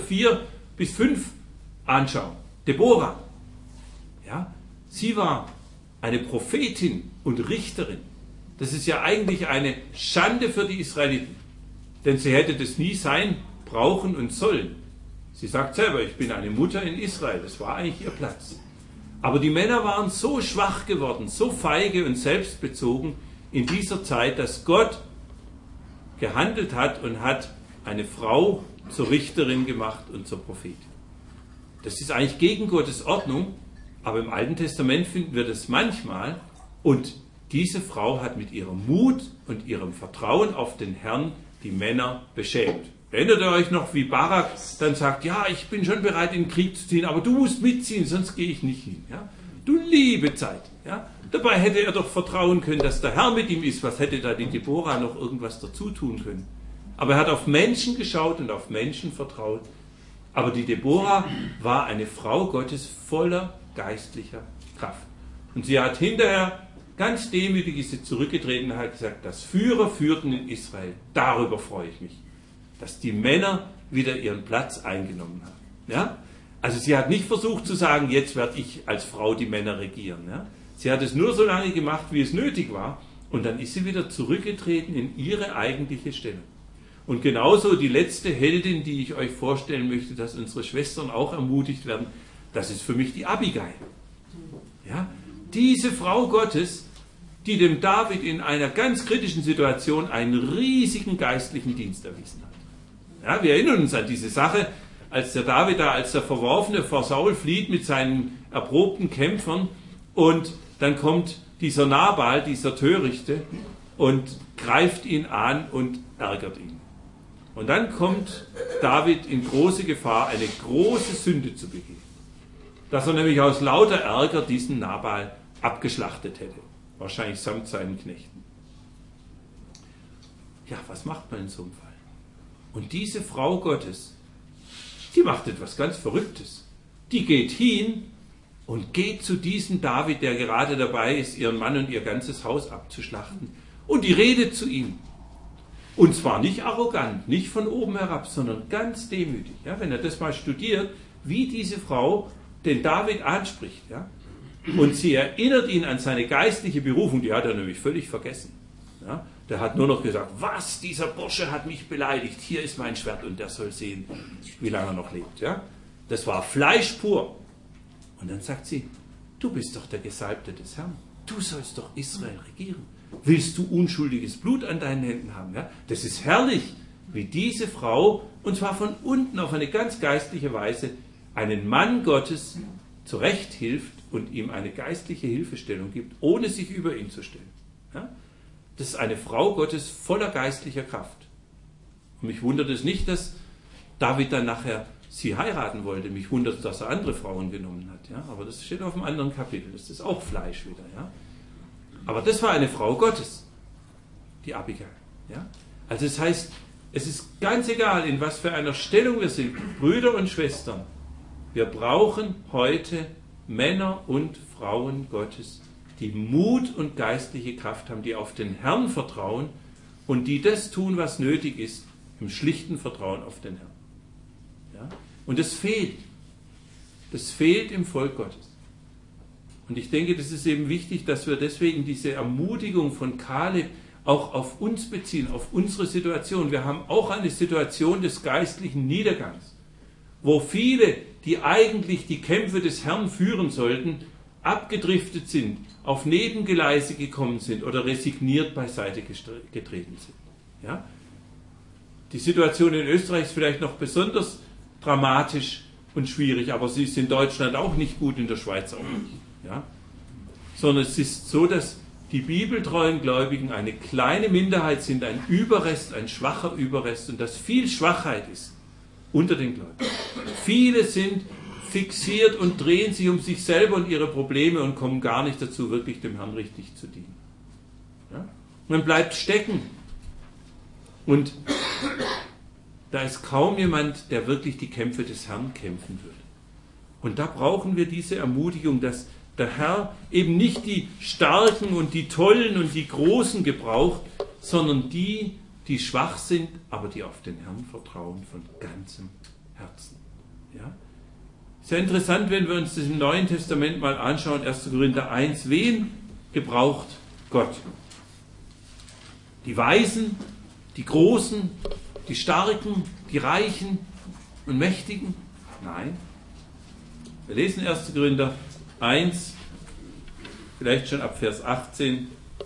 4-5 anschauen, Deborah, ja, sie war eine Prophetin und Richterin. Das ist ja eigentlich eine Schande für die Israeliten, denn sie hätte das nie sein brauchen und sollen. Sie sagt selber, ich bin eine Mutter in Israel, das war eigentlich ihr Platz. Aber die Männer waren so schwach geworden, so feige und selbstbezogen in dieser Zeit, dass Gott gehandelt hat und hat eine Frau zur Richterin gemacht und zur Prophetin. Das ist eigentlich gegen Gottes Ordnung, aber im Alten Testament finden wir das manchmal. Und diese Frau hat mit ihrem Mut und ihrem Vertrauen auf den Herrn die Männer beschämt. Erinnert ihr euch noch, wie Barak dann sagt, ja, ich bin schon bereit, in den Krieg zu ziehen, aber du musst mitziehen, sonst gehe ich nicht hin. Ja? Du liebe Zeit. Ja? Dabei hätte er doch vertrauen können, dass der Herr mit ihm ist. Was hätte da die Deborah noch irgendwas dazu tun können? Aber er hat auf Menschen geschaut und auf Menschen vertraut. Aber die Deborah war eine Frau Gottes voller geistlicher Kraft. Und sie hat hinterher ganz demütig ist sie zurückgetreten und hat gesagt, dass Führer führten in Israel. Darüber freue ich mich, dass die Männer wieder ihren Platz eingenommen haben. Ja? Also sie hat nicht versucht zu sagen, jetzt werde ich als Frau die Männer regieren. Ja? Sie hat es nur so lange gemacht, wie es nötig war. Und dann ist sie wieder zurückgetreten in ihre eigentliche Stellung. Und genauso die letzte Heldin, die ich euch vorstellen möchte, dass unsere Schwestern auch ermutigt werden, das ist für mich die Abigail. Ja? Diese Frau Gottes, die dem David in einer ganz kritischen Situation einen riesigen geistlichen Dienst erwiesen hat. Ja, wir erinnern uns an diese Sache, als der David da als der Verworfene vor Saul flieht mit seinen erprobten Kämpfern und dann kommt dieser Nabal, dieser Törichte und greift ihn an und ärgert ihn. Und dann kommt David in große Gefahr, eine große Sünde zu begehen. Dass er nämlich aus lauter Ärger diesen Nabal abgeschlachtet hätte. Wahrscheinlich samt seinen Knechten. Ja, was macht man in so einem Fall? Und diese Frau Gottes, die macht etwas ganz Verrücktes. Die geht hin und geht zu diesem David, der gerade dabei ist, ihren Mann und ihr ganzes Haus abzuschlachten. Und die redet zu ihm. Und zwar nicht arrogant, nicht von oben herab, sondern ganz demütig. Ja, wenn er das mal studiert, wie diese Frau den David anspricht. Ja, und sie erinnert ihn an seine geistliche Berufung, die hat er nämlich völlig vergessen. Ja, der hat nur noch gesagt, was, dieser Bursche hat mich beleidigt, hier ist mein Schwert und der soll sehen, wie lange er noch lebt. Ja, das war Fleisch pur. Und dann sagt sie, du bist doch der Gesalbte des Herrn, du sollst doch Israel regieren. Willst du unschuldiges Blut an deinen Händen haben? Ja? Das ist herrlich, wie diese Frau, und zwar von unten auf eine ganz geistliche Weise, einen Mann Gottes zurechthilft und ihm eine geistliche Hilfestellung gibt, ohne sich über ihn zu stellen. Ja? Das ist eine Frau Gottes voller geistlicher Kraft. Und mich wundert es nicht, dass David dann nachher sie heiraten wollte. Mich wundert es, dass er andere Frauen genommen hat. Ja? Aber das steht auf einem anderen Kapitel. Das ist auch Fleisch wieder. Ja? Aber das war eine Frau Gottes, die Abigail. Ja? Also das heißt, es ist ganz egal, in was für einer Stellung wir sind, Brüder und Schwestern. Wir brauchen heute Männer und Frauen Gottes, die Mut und geistliche Kraft haben, die auf den Herrn vertrauen und die das tun, was nötig ist, im schlichten Vertrauen auf den Herrn. Ja? Und das fehlt. Das fehlt im Volk Gottes. Und ich denke, das ist eben wichtig, dass wir deswegen diese Ermutigung von Kaleb auch auf uns beziehen, auf unsere Situation. Wir haben auch eine Situation des geistlichen Niedergangs, wo viele, die eigentlich die Kämpfe des Herrn führen sollten, abgedriftet sind, auf Nebengleise gekommen sind oder resigniert beiseite getreten sind. Ja? Die Situation in Österreich ist vielleicht noch besonders dramatisch und schwierig, aber sie ist in Deutschland auch nicht gut, in der Schweiz auch nicht. Ja? Sondern es ist so, dass die bibeltreuen Gläubigen eine kleine Minderheit sind, ein Überrest, ein schwacher Überrest und dass viel Schwachheit ist unter den Gläubigen. Viele sind fixiert und drehen sich um sich selber und ihre Probleme und kommen gar nicht dazu, wirklich dem Herrn richtig zu dienen. Ja? Man bleibt stecken und da ist kaum jemand, der wirklich die Kämpfe des Herrn kämpfen würde. Und da brauchen wir diese Ermutigung, dass der Herr eben nicht die Starken und die Tollen und die Großen gebraucht, sondern die, die schwach sind, aber die auf den Herrn vertrauen von ganzem Herzen. Ja? Sehr interessant, wenn wir uns das im Neuen Testament mal anschauen, 1. Korinther 1, wen gebraucht Gott? Die Weisen, die Großen, die Starken, die Reichen und Mächtigen? Nein. Wir lesen 1. Korinther 1, vielleicht schon ab Vers 18.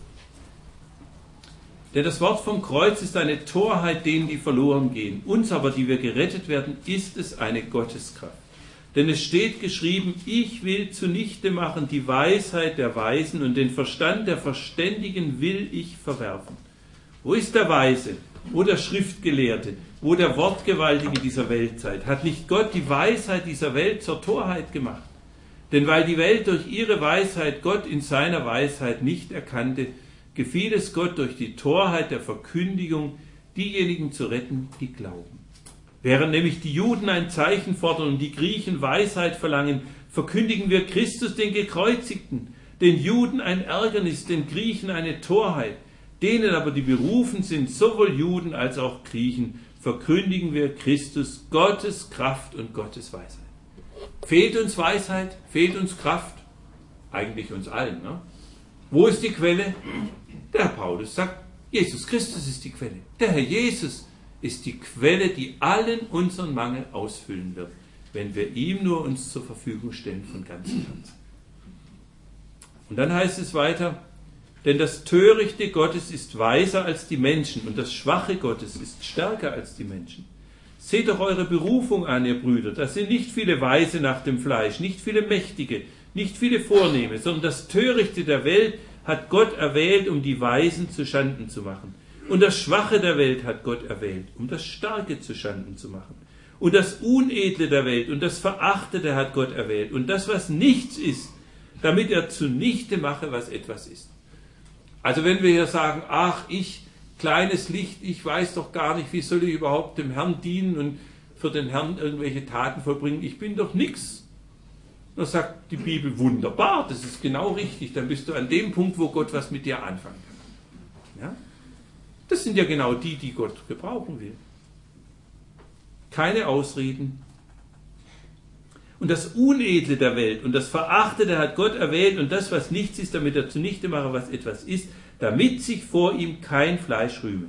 Denn das Wort vom Kreuz ist eine Torheit denen, die verloren gehen. Uns aber, die wir gerettet werden, ist es eine Gotteskraft. Denn es steht geschrieben, ich will zunichte machen die Weisheit der Weisen und den Verstand der Verständigen will ich verwerfen. Wo ist der Weise? Wo der Schriftgelehrte? Wo der Wortgewaltige dieser Weltzeit? Hat nicht Gott die Weisheit dieser Welt zur Torheit gemacht? Denn weil die Welt durch ihre Weisheit Gott in seiner Weisheit nicht erkannte, gefiel es Gott durch die Torheit der Verkündigung, diejenigen zu retten, die glauben. Während nämlich die Juden ein Zeichen fordern und die Griechen Weisheit verlangen, verkündigen wir Christus den Gekreuzigten, den Juden ein Ärgernis, den Griechen eine Torheit, denen aber die berufen sind, sowohl Juden als auch Griechen, verkündigen wir Christus, Gottes Kraft und Gottes Weisheit. Fehlt uns Weisheit? Fehlt uns Kraft? Eigentlich uns allen. Ne? Wo ist die Quelle? Der Herr Paulus sagt, Jesus Christus ist die Quelle. Der Herr Jesus ist die Quelle, die allen unseren Mangel ausfüllen wird, wenn wir ihm nur uns zur Verfügung stellen von ganzem Herzen. Und dann heißt es weiter, denn das Törichte Gottes ist weiser als die Menschen und das Schwache Gottes ist stärker als die Menschen. Seht doch eure Berufung an, ihr Brüder, das sind nicht viele Weise nach dem Fleisch, nicht viele Mächtige, nicht viele Vornehme, sondern das Törichte der Welt hat Gott erwählt, um die Weisen zu Schanden zu machen. Und das Schwache der Welt hat Gott erwählt, um das Starke zu Schanden zu machen. Und das Unedle der Welt und das Verachtete hat Gott erwählt. Und das, was nichts ist, damit er zunichte mache, was etwas ist. Also wenn wir hier sagen, ach, ich, kleines Licht, ich weiß doch gar nicht, wie soll ich überhaupt dem Herrn dienen und für den Herrn irgendwelche Taten vollbringen, ich bin doch nichts. Dann sagt die Bibel, wunderbar, das ist genau richtig, dann bist du an dem Punkt, wo Gott was mit dir anfangen kann. Ja? Das sind ja genau die, die Gott gebrauchen will. Keine Ausreden. Und das Unedle der Welt und das Verachtete hat Gott erwählt und das, was nichts ist, damit er zunichte mache, was etwas ist, damit sich vor ihm kein Fleisch rühme.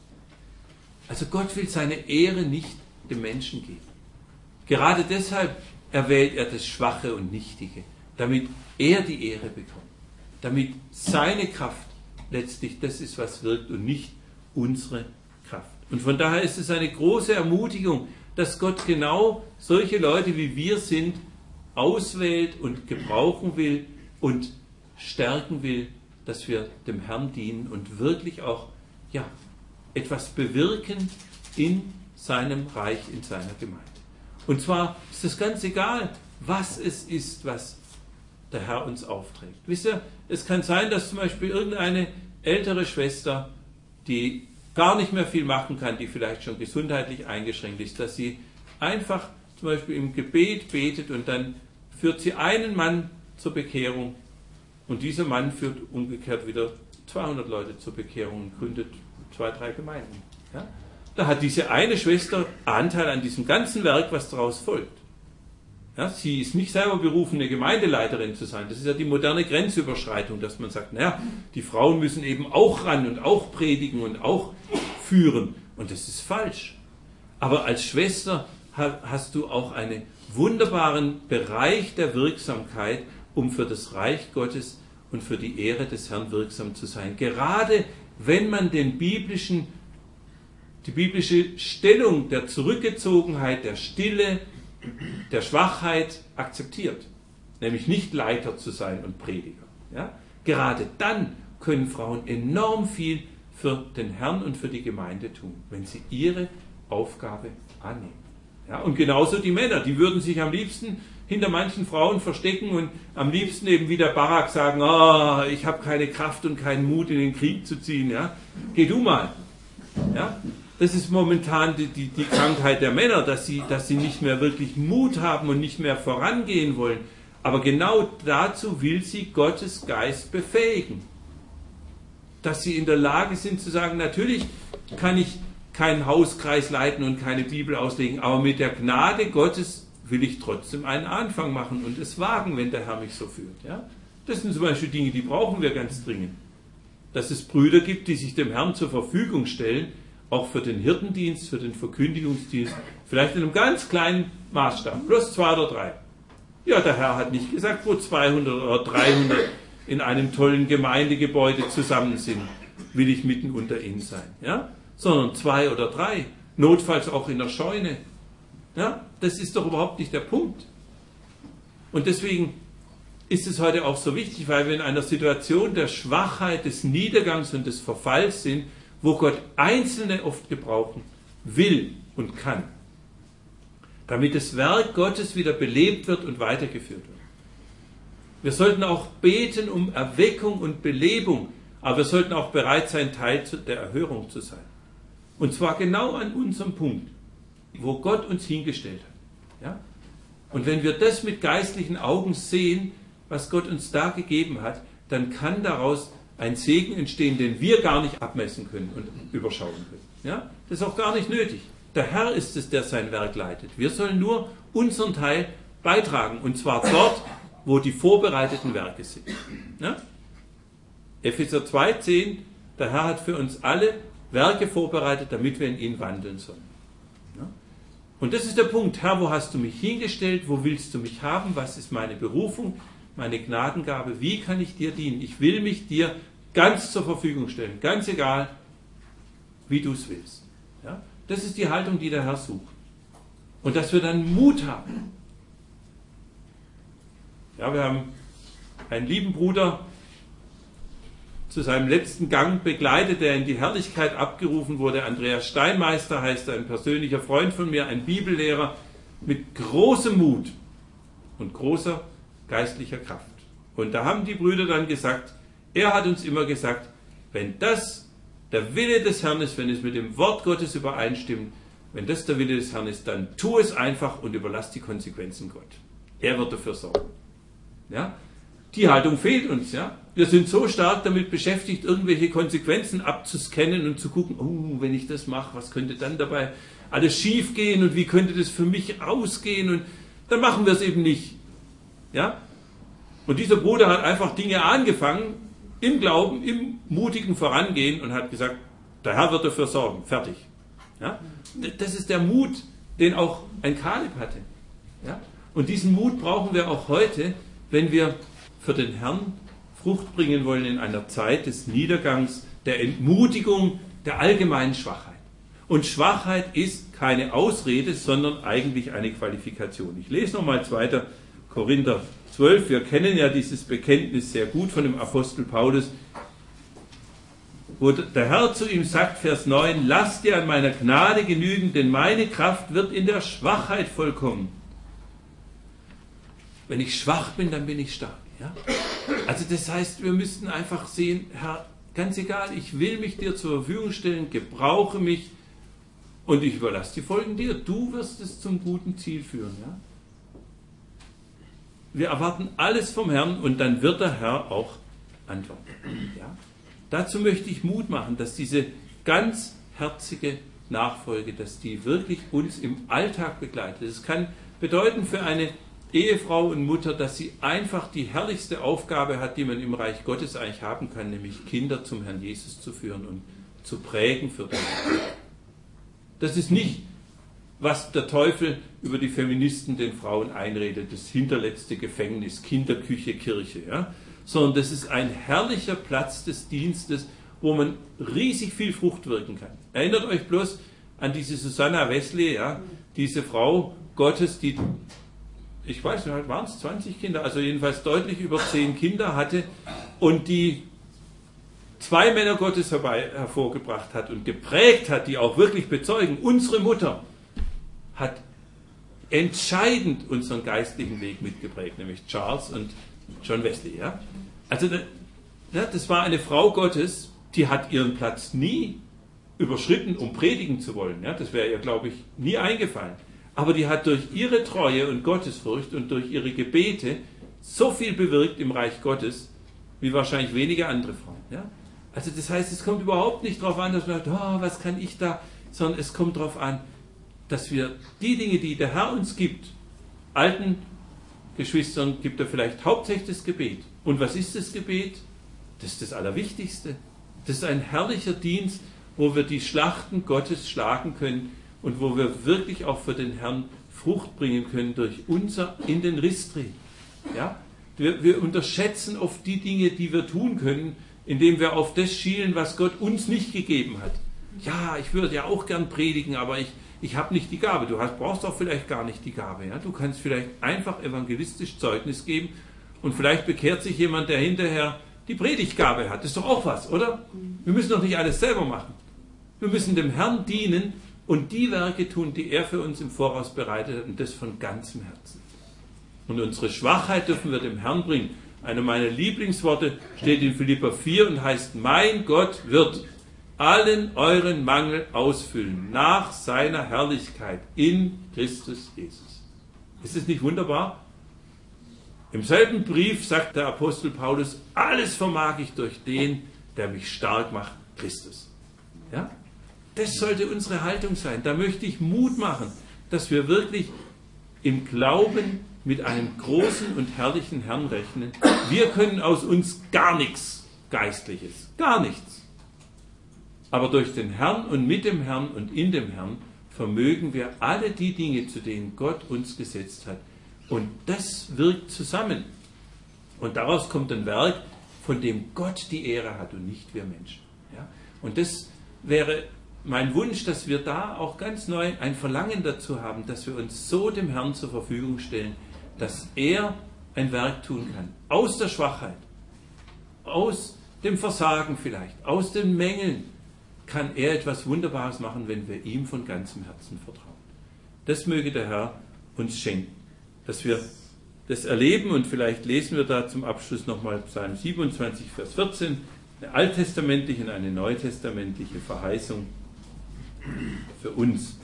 Also Gott will seine Ehre nicht dem Menschen geben. Gerade deshalb erwählt er das Schwache und Nichtige, damit er die Ehre bekommt, damit seine Kraft letztlich das ist, was wirkt und nicht unsere Kraft. Und von daher ist es eine große Ermutigung, dass Gott genau solche Leute wie wir sind, auswählt und gebrauchen will und stärken will, dass wir dem Herrn dienen und wirklich auch etwas bewirken in seinem Reich, in seiner Gemeinde. Und zwar ist es ganz egal, was es ist, was der Herr uns aufträgt. Wisst ihr, es kann sein, dass zum Beispiel irgendeine ältere Schwester, die gar nicht mehr viel machen kann, die vielleicht schon gesundheitlich eingeschränkt ist, dass sie einfach zum Beispiel im Gebet betet und dann führt sie einen Mann zur Bekehrung und dieser Mann führt umgekehrt wieder 200 Leute zur Bekehrung und gründet 2, 3 Gemeinden. Ja? Da hat diese eine Schwester Anteil an diesem ganzen Werk, was daraus folgt. Ja, sie ist nicht selber berufen, eine Gemeindeleiterin zu sein. Das ist ja die moderne Grenzüberschreitung, dass man sagt, naja, die Frauen müssen eben auch ran und auch predigen und auch führen. Und das ist falsch. Aber als Schwester hast du auch einen wunderbaren Bereich der Wirksamkeit, um für das Reich Gottes und für die Ehre des Herrn wirksam zu sein. Gerade wenn man die biblische Stellung der Zurückgezogenheit, der Stille, der Schwachheit akzeptiert, nämlich nicht Leiter zu sein und Prediger. Ja? Gerade dann können Frauen enorm viel für den Herrn und für die Gemeinde tun, wenn sie ihre Aufgabe annehmen. Ja? Und genauso die Männer, die würden sich am liebsten hinter manchen Frauen verstecken und am liebsten eben wie der Barak sagen, ich habe keine Kraft und keinen Mut in den Krieg zu ziehen. Ja? Geh du mal. Ja? Das ist momentan die Krankheit der Männer, dass sie nicht mehr wirklich Mut haben und nicht mehr vorangehen wollen. Aber genau dazu will sie Gottes Geist befähigen. Dass sie in der Lage sind zu sagen, natürlich kann ich keinen Hauskreis leiten und keine Bibel auslegen, aber mit der Gnade Gottes will ich trotzdem einen Anfang machen und es wagen, wenn der Herr mich so führt. Ja? Das sind zum Beispiel Dinge, die brauchen wir ganz dringend. Dass es Brüder gibt, die sich dem Herrn zur Verfügung stellen, auch für den Hirtendienst, für den Verkündigungsdienst, vielleicht in einem ganz kleinen Maßstab, bloß 2 oder 3. Ja, der Herr hat nicht gesagt, wo 200 oder 300 in einem tollen Gemeindegebäude zusammen sind, will ich mitten unter ihnen sein. Ja? Sondern 2 oder 3, notfalls auch in der Scheune. Ja? Das ist doch überhaupt nicht der Punkt. Und deswegen ist es heute auch so wichtig, weil wir in einer Situation der Schwachheit, des Niedergangs und des Verfalls sind, wo Gott Einzelne oft gebrauchen will und kann, damit das Werk Gottes wieder belebt wird und weitergeführt wird. Wir sollten auch beten um Erweckung und Belebung, aber wir sollten auch bereit sein, Teil der Erhörung zu sein. Und zwar genau an unserem Punkt, wo Gott uns hingestellt hat. Ja? Und wenn wir das mit geistlichen Augen sehen, was Gott uns da gegeben hat, dann kann daraus ein Segen entstehen, den wir gar nicht abmessen können und überschauen können. Ja? Das ist auch gar nicht nötig. Der Herr ist es, der sein Werk leitet. Wir sollen nur unseren Teil beitragen, und zwar dort, wo die vorbereiteten Werke sind. Ja? Epheser 2,10, der Herr hat für uns alle Werke vorbereitet, damit wir in ihnen wandeln sollen. Ja? Und das ist der Punkt. Herr, wo hast du mich hingestellt? Wo willst du mich haben? Was ist meine Berufung, meine Gnadengabe? Wie kann ich dir dienen? Ich will mich dir ganz zur Verfügung stellen. Ganz egal, wie du es willst. Ja? Das ist die Haltung, die der Herr sucht. Und dass wir dann Mut haben. Ja, wir haben einen lieben Bruder zu seinem letzten Gang begleitet, der in die Herrlichkeit abgerufen wurde. Andreas Steinmeister heißt er, ein persönlicher Freund von mir, ein Bibellehrer mit großem Mut und großer geistlicher Kraft. Und da haben die Brüder dann gesagt, er hat uns immer gesagt, wenn das der Wille des Herrn ist, wenn es mit dem Wort Gottes übereinstimmt, wenn das der Wille des Herrn ist, dann tu es einfach und überlass die Konsequenzen Gott. Er wird dafür sorgen. Ja? Die Haltung fehlt uns. Ja? Wir sind so stark damit beschäftigt, irgendwelche Konsequenzen abzuscannen und zu gucken, oh, wenn ich das mache, was könnte dann dabei alles schief gehen und wie könnte das für mich ausgehen, und dann machen wir es eben nicht. Ja? Und dieser Bruder hat einfach Dinge angefangen, im Glauben, im mutigen Vorangehen, und hat gesagt, der Herr wird dafür sorgen, fertig. Ja? Das ist der Mut, den auch ein Kaleb hatte. Ja? Und diesen Mut brauchen wir auch heute, wenn wir für den Herrn Frucht bringen wollen in einer Zeit des Niedergangs, der Entmutigung, der allgemeinen Schwachheit. Und Schwachheit ist keine Ausrede, sondern eigentlich eine Qualifikation. Ich lese nochmal 2. Korinther 12. Wir kennen ja dieses Bekenntnis sehr gut von dem Apostel Paulus, wo der Herr zu ihm sagt, Vers 9, lass dir an meiner Gnade genügen, denn meine Kraft wird in der Schwachheit vollkommen. Wenn ich schwach bin, dann bin ich stark. Ja? Also das heißt, wir müssten einfach sehen, Herr, ganz egal, ich will mich dir zur Verfügung stellen, gebrauche mich und ich überlasse die Folgen dir. Du wirst es zum guten Ziel führen. Ja? Wir erwarten alles vom Herrn und dann wird der Herr auch antworten. Ja? Dazu möchte ich Mut machen, dass diese ganz herzige Nachfolge, dass die wirklich uns im Alltag begleitet. Es kann bedeuten für eine Ehefrau und Mutter, dass sie einfach die herrlichste Aufgabe hat, die man im Reich Gottes eigentlich haben kann, nämlich Kinder zum Herrn Jesus zu führen und zu prägen für den Herrn. Das ist nicht, was der Teufel über die Feministen den Frauen einredet, das hinterletzte Gefängnis, Kinderküche, Kirche, ja? Sondern das ist ein herrlicher Platz des Dienstes, wo man riesig viel Frucht wirken kann. Erinnert euch bloß an diese Susanna Wesley, ja? Diese Frau Gottes, die, ich weiß nicht, waren es 20 Kinder, also jedenfalls deutlich über 10 Kinder hatte und die 2 Männer Gottes hervorgebracht hat und geprägt hat, die auch wirklich bezeugen. Unsere Mutter hat entscheidend unseren geistlichen Weg mitgeprägt, nämlich Charles und John Wesley. Ja? Also das war eine Frau Gottes, die hat ihren Platz nie überschritten, um predigen zu wollen. Ja? Das wäre ihr, glaube ich, nie eingefallen. Aber die hat durch ihre Treue und Gottesfurcht und durch ihre Gebete so viel bewirkt im Reich Gottes, wie wahrscheinlich wenige andere Frauen. Ja? Also das heißt, es kommt überhaupt nicht darauf an, dass man sagt, oh, was kann ich da, sondern es kommt darauf an, dass wir die Dinge, die der Herr uns gibt, alten Geschwistern gibt er vielleicht hauptsächlich das Gebet. Und was ist das Gebet? Das ist das Allerwichtigste. Das ist ein herrlicher Dienst, wo wir die Schlachten Gottes schlagen können und wo wir wirklich auch für den Herrn Frucht bringen können durch unser in den Riss drehen. Ja? Wir unterschätzen oft die Dinge, die wir tun können, indem wir auf das schielen, was Gott uns nicht gegeben hat. Ja, ich würde ja auch gern predigen, aber ich habe nicht die Gabe. Du brauchst auch vielleicht gar nicht die Gabe. Ja? Du kannst vielleicht einfach evangelistisch Zeugnis geben und vielleicht bekehrt sich jemand, der hinterher die Predigtgabe hat. Das ist doch auch was, oder? Wir müssen doch nicht alles selber machen. Wir müssen dem Herrn dienen und die Werke tun, die er für uns im Voraus bereitet hat, und das von ganzem Herzen. Und unsere Schwachheit dürfen wir dem Herrn bringen. Einer meiner Lieblingsworte steht in Philipper 4 und heißt, mein Gott wird allen euren Mangel ausfüllen, nach seiner Herrlichkeit in Christus Jesus. Ist es nicht wunderbar? Im selben Brief sagt der Apostel Paulus, alles vermag ich durch den, der mich stark macht, Christus. Ja? Das sollte unsere Haltung sein. Da möchte ich Mut machen, dass wir wirklich im Glauben mit einem großen und herrlichen Herrn rechnen. Wir können aus uns gar nichts Geistliches, gar nichts. Aber durch den Herrn und mit dem Herrn und in dem Herrn vermögen wir alle die Dinge, zu denen Gott uns gesetzt hat. Und das wirkt zusammen. Und daraus kommt ein Werk, von dem Gott die Ehre hat und nicht wir Menschen. Ja? Und das wäre mein Wunsch, dass wir da auch ganz neu ein Verlangen dazu haben, dass wir uns so dem Herrn zur Verfügung stellen, dass er ein Werk tun kann. Aus der Schwachheit, aus dem Versagen vielleicht, aus den Mängeln kann er etwas Wunderbares machen, wenn wir ihm von ganzem Herzen vertrauen. Das möge der Herr uns schenken, dass wir das erleben, und vielleicht lesen wir da zum Abschluss nochmal Psalm 27, Vers 14, eine alttestamentliche und eine neutestamentliche Verheißung für uns.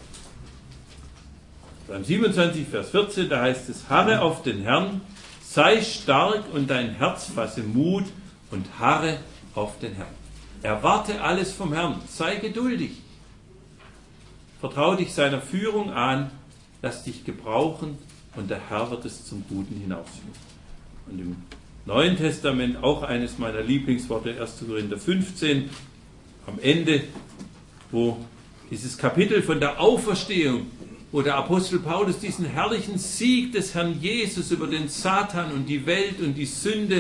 Psalm 27, Vers 14, da heißt es, harre auf den Herrn, sei stark und dein Herz fasse Mut und harre auf den Herrn. Erwarte alles vom Herrn, sei geduldig. Vertraue dich seiner Führung an, lass dich gebrauchen und der Herr wird es zum Guten hinausführen. Und im Neuen Testament auch eines meiner Lieblingsworte, 1. Korinther 15, am Ende, wo dieses Kapitel von der Auferstehung, wo der Apostel Paulus diesen herrlichen Sieg des Herrn Jesus über den Satan und die Welt und die Sünde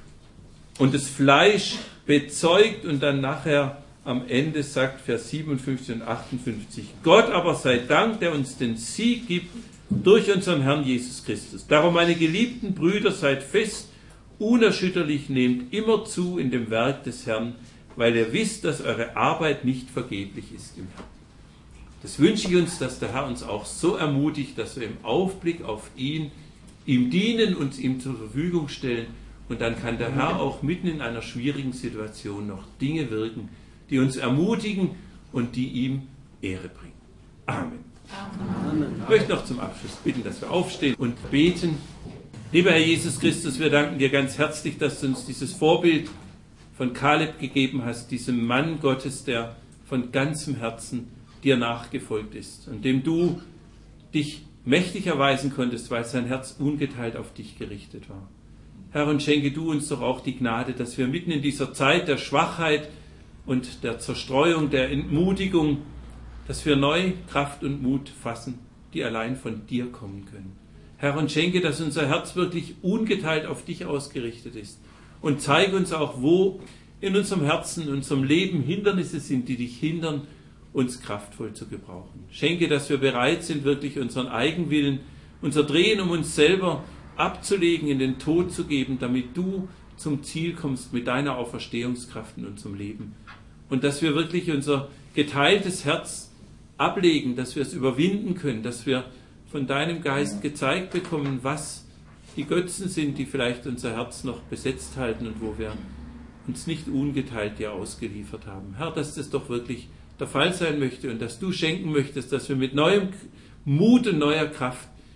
und das Fleisch bezeugt und dann nachher am Ende sagt, Vers 57 und 58, Gott aber sei Dank, der uns den Sieg gibt durch unseren Herrn Jesus Christus. Darum, meine geliebten Brüder, seid fest, unerschütterlich, nehmt immer zu in dem Werk des Herrn, weil ihr wisst, dass eure Arbeit nicht vergeblich ist im Herrn. Das wünsche ich uns, dass der Herr uns auch so ermutigt, dass wir im Aufblick auf ihn, ihm dienen, uns ihm zur Verfügung stellen, und dann kann der Herr auch mitten in einer schwierigen Situation noch Dinge wirken, die uns ermutigen und die ihm Ehre bringen. Amen. Amen. Ich möchte noch zum Abschluss bitten, dass wir aufstehen und beten. Lieber Herr Jesus Christus, wir danken dir ganz herzlich, dass du uns dieses Vorbild von Kaleb gegeben hast, diesem Mann Gottes, der von ganzem Herzen dir nachgefolgt ist und dem du dich mächtig erweisen konntest, weil sein Herz ungeteilt auf dich gerichtet war. Herr, und schenke du uns doch auch die Gnade, dass wir mitten in dieser Zeit der Schwachheit und der Zerstreuung, der Entmutigung, dass wir neu Kraft und Mut fassen, die allein von dir kommen können. Herr, und schenke, dass unser Herz wirklich ungeteilt auf dich ausgerichtet ist. Und zeige uns auch, wo in unserem Herzen, in unserem Leben Hindernisse sind, die dich hindern, uns kraftvoll zu gebrauchen. Schenke, dass wir bereit sind, wirklich unseren Eigenwillen, unser Drehen um uns selber abzulegen, in den Tod zu geben, damit du zum Ziel kommst mit deiner Auferstehungskraft in unserem Leben. Und dass wir wirklich unser geteiltes Herz ablegen, dass wir es überwinden können, dass wir von deinem Geist gezeigt bekommen, was die Götzen sind, die vielleicht unser Herz noch besetzt halten und wo wir uns nicht ungeteilt dir ausgeliefert haben. Herr, dass das doch wirklich der Fall sein möchte und dass du schenken möchtest, dass wir mit neuem Mut und neuer Kraft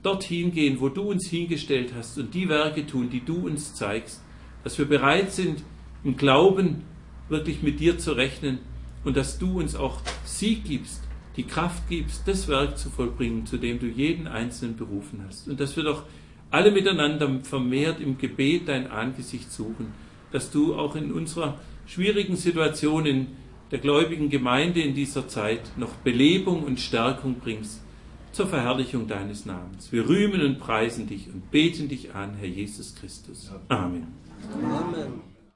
dorthin gehen, wo du uns hingestellt hast und die Werke tun, die du uns zeigst, dass wir bereit sind, im Glauben wirklich mit dir zu rechnen und dass du uns auch Sieg gibst, die Kraft gibst, das Werk zu vollbringen, zu dem du jeden Einzelnen berufen hast. Und dass wir doch alle miteinander vermehrt im Gebet dein Angesicht suchen, dass du auch in unserer schwierigen Situation in der gläubigen Gemeinde in dieser Zeit noch Belebung und Stärkung bringst zur Verherrlichung deines Namens. Wir rühmen und preisen dich und beten dich an, Herr Jesus Christus. Amen. Amen.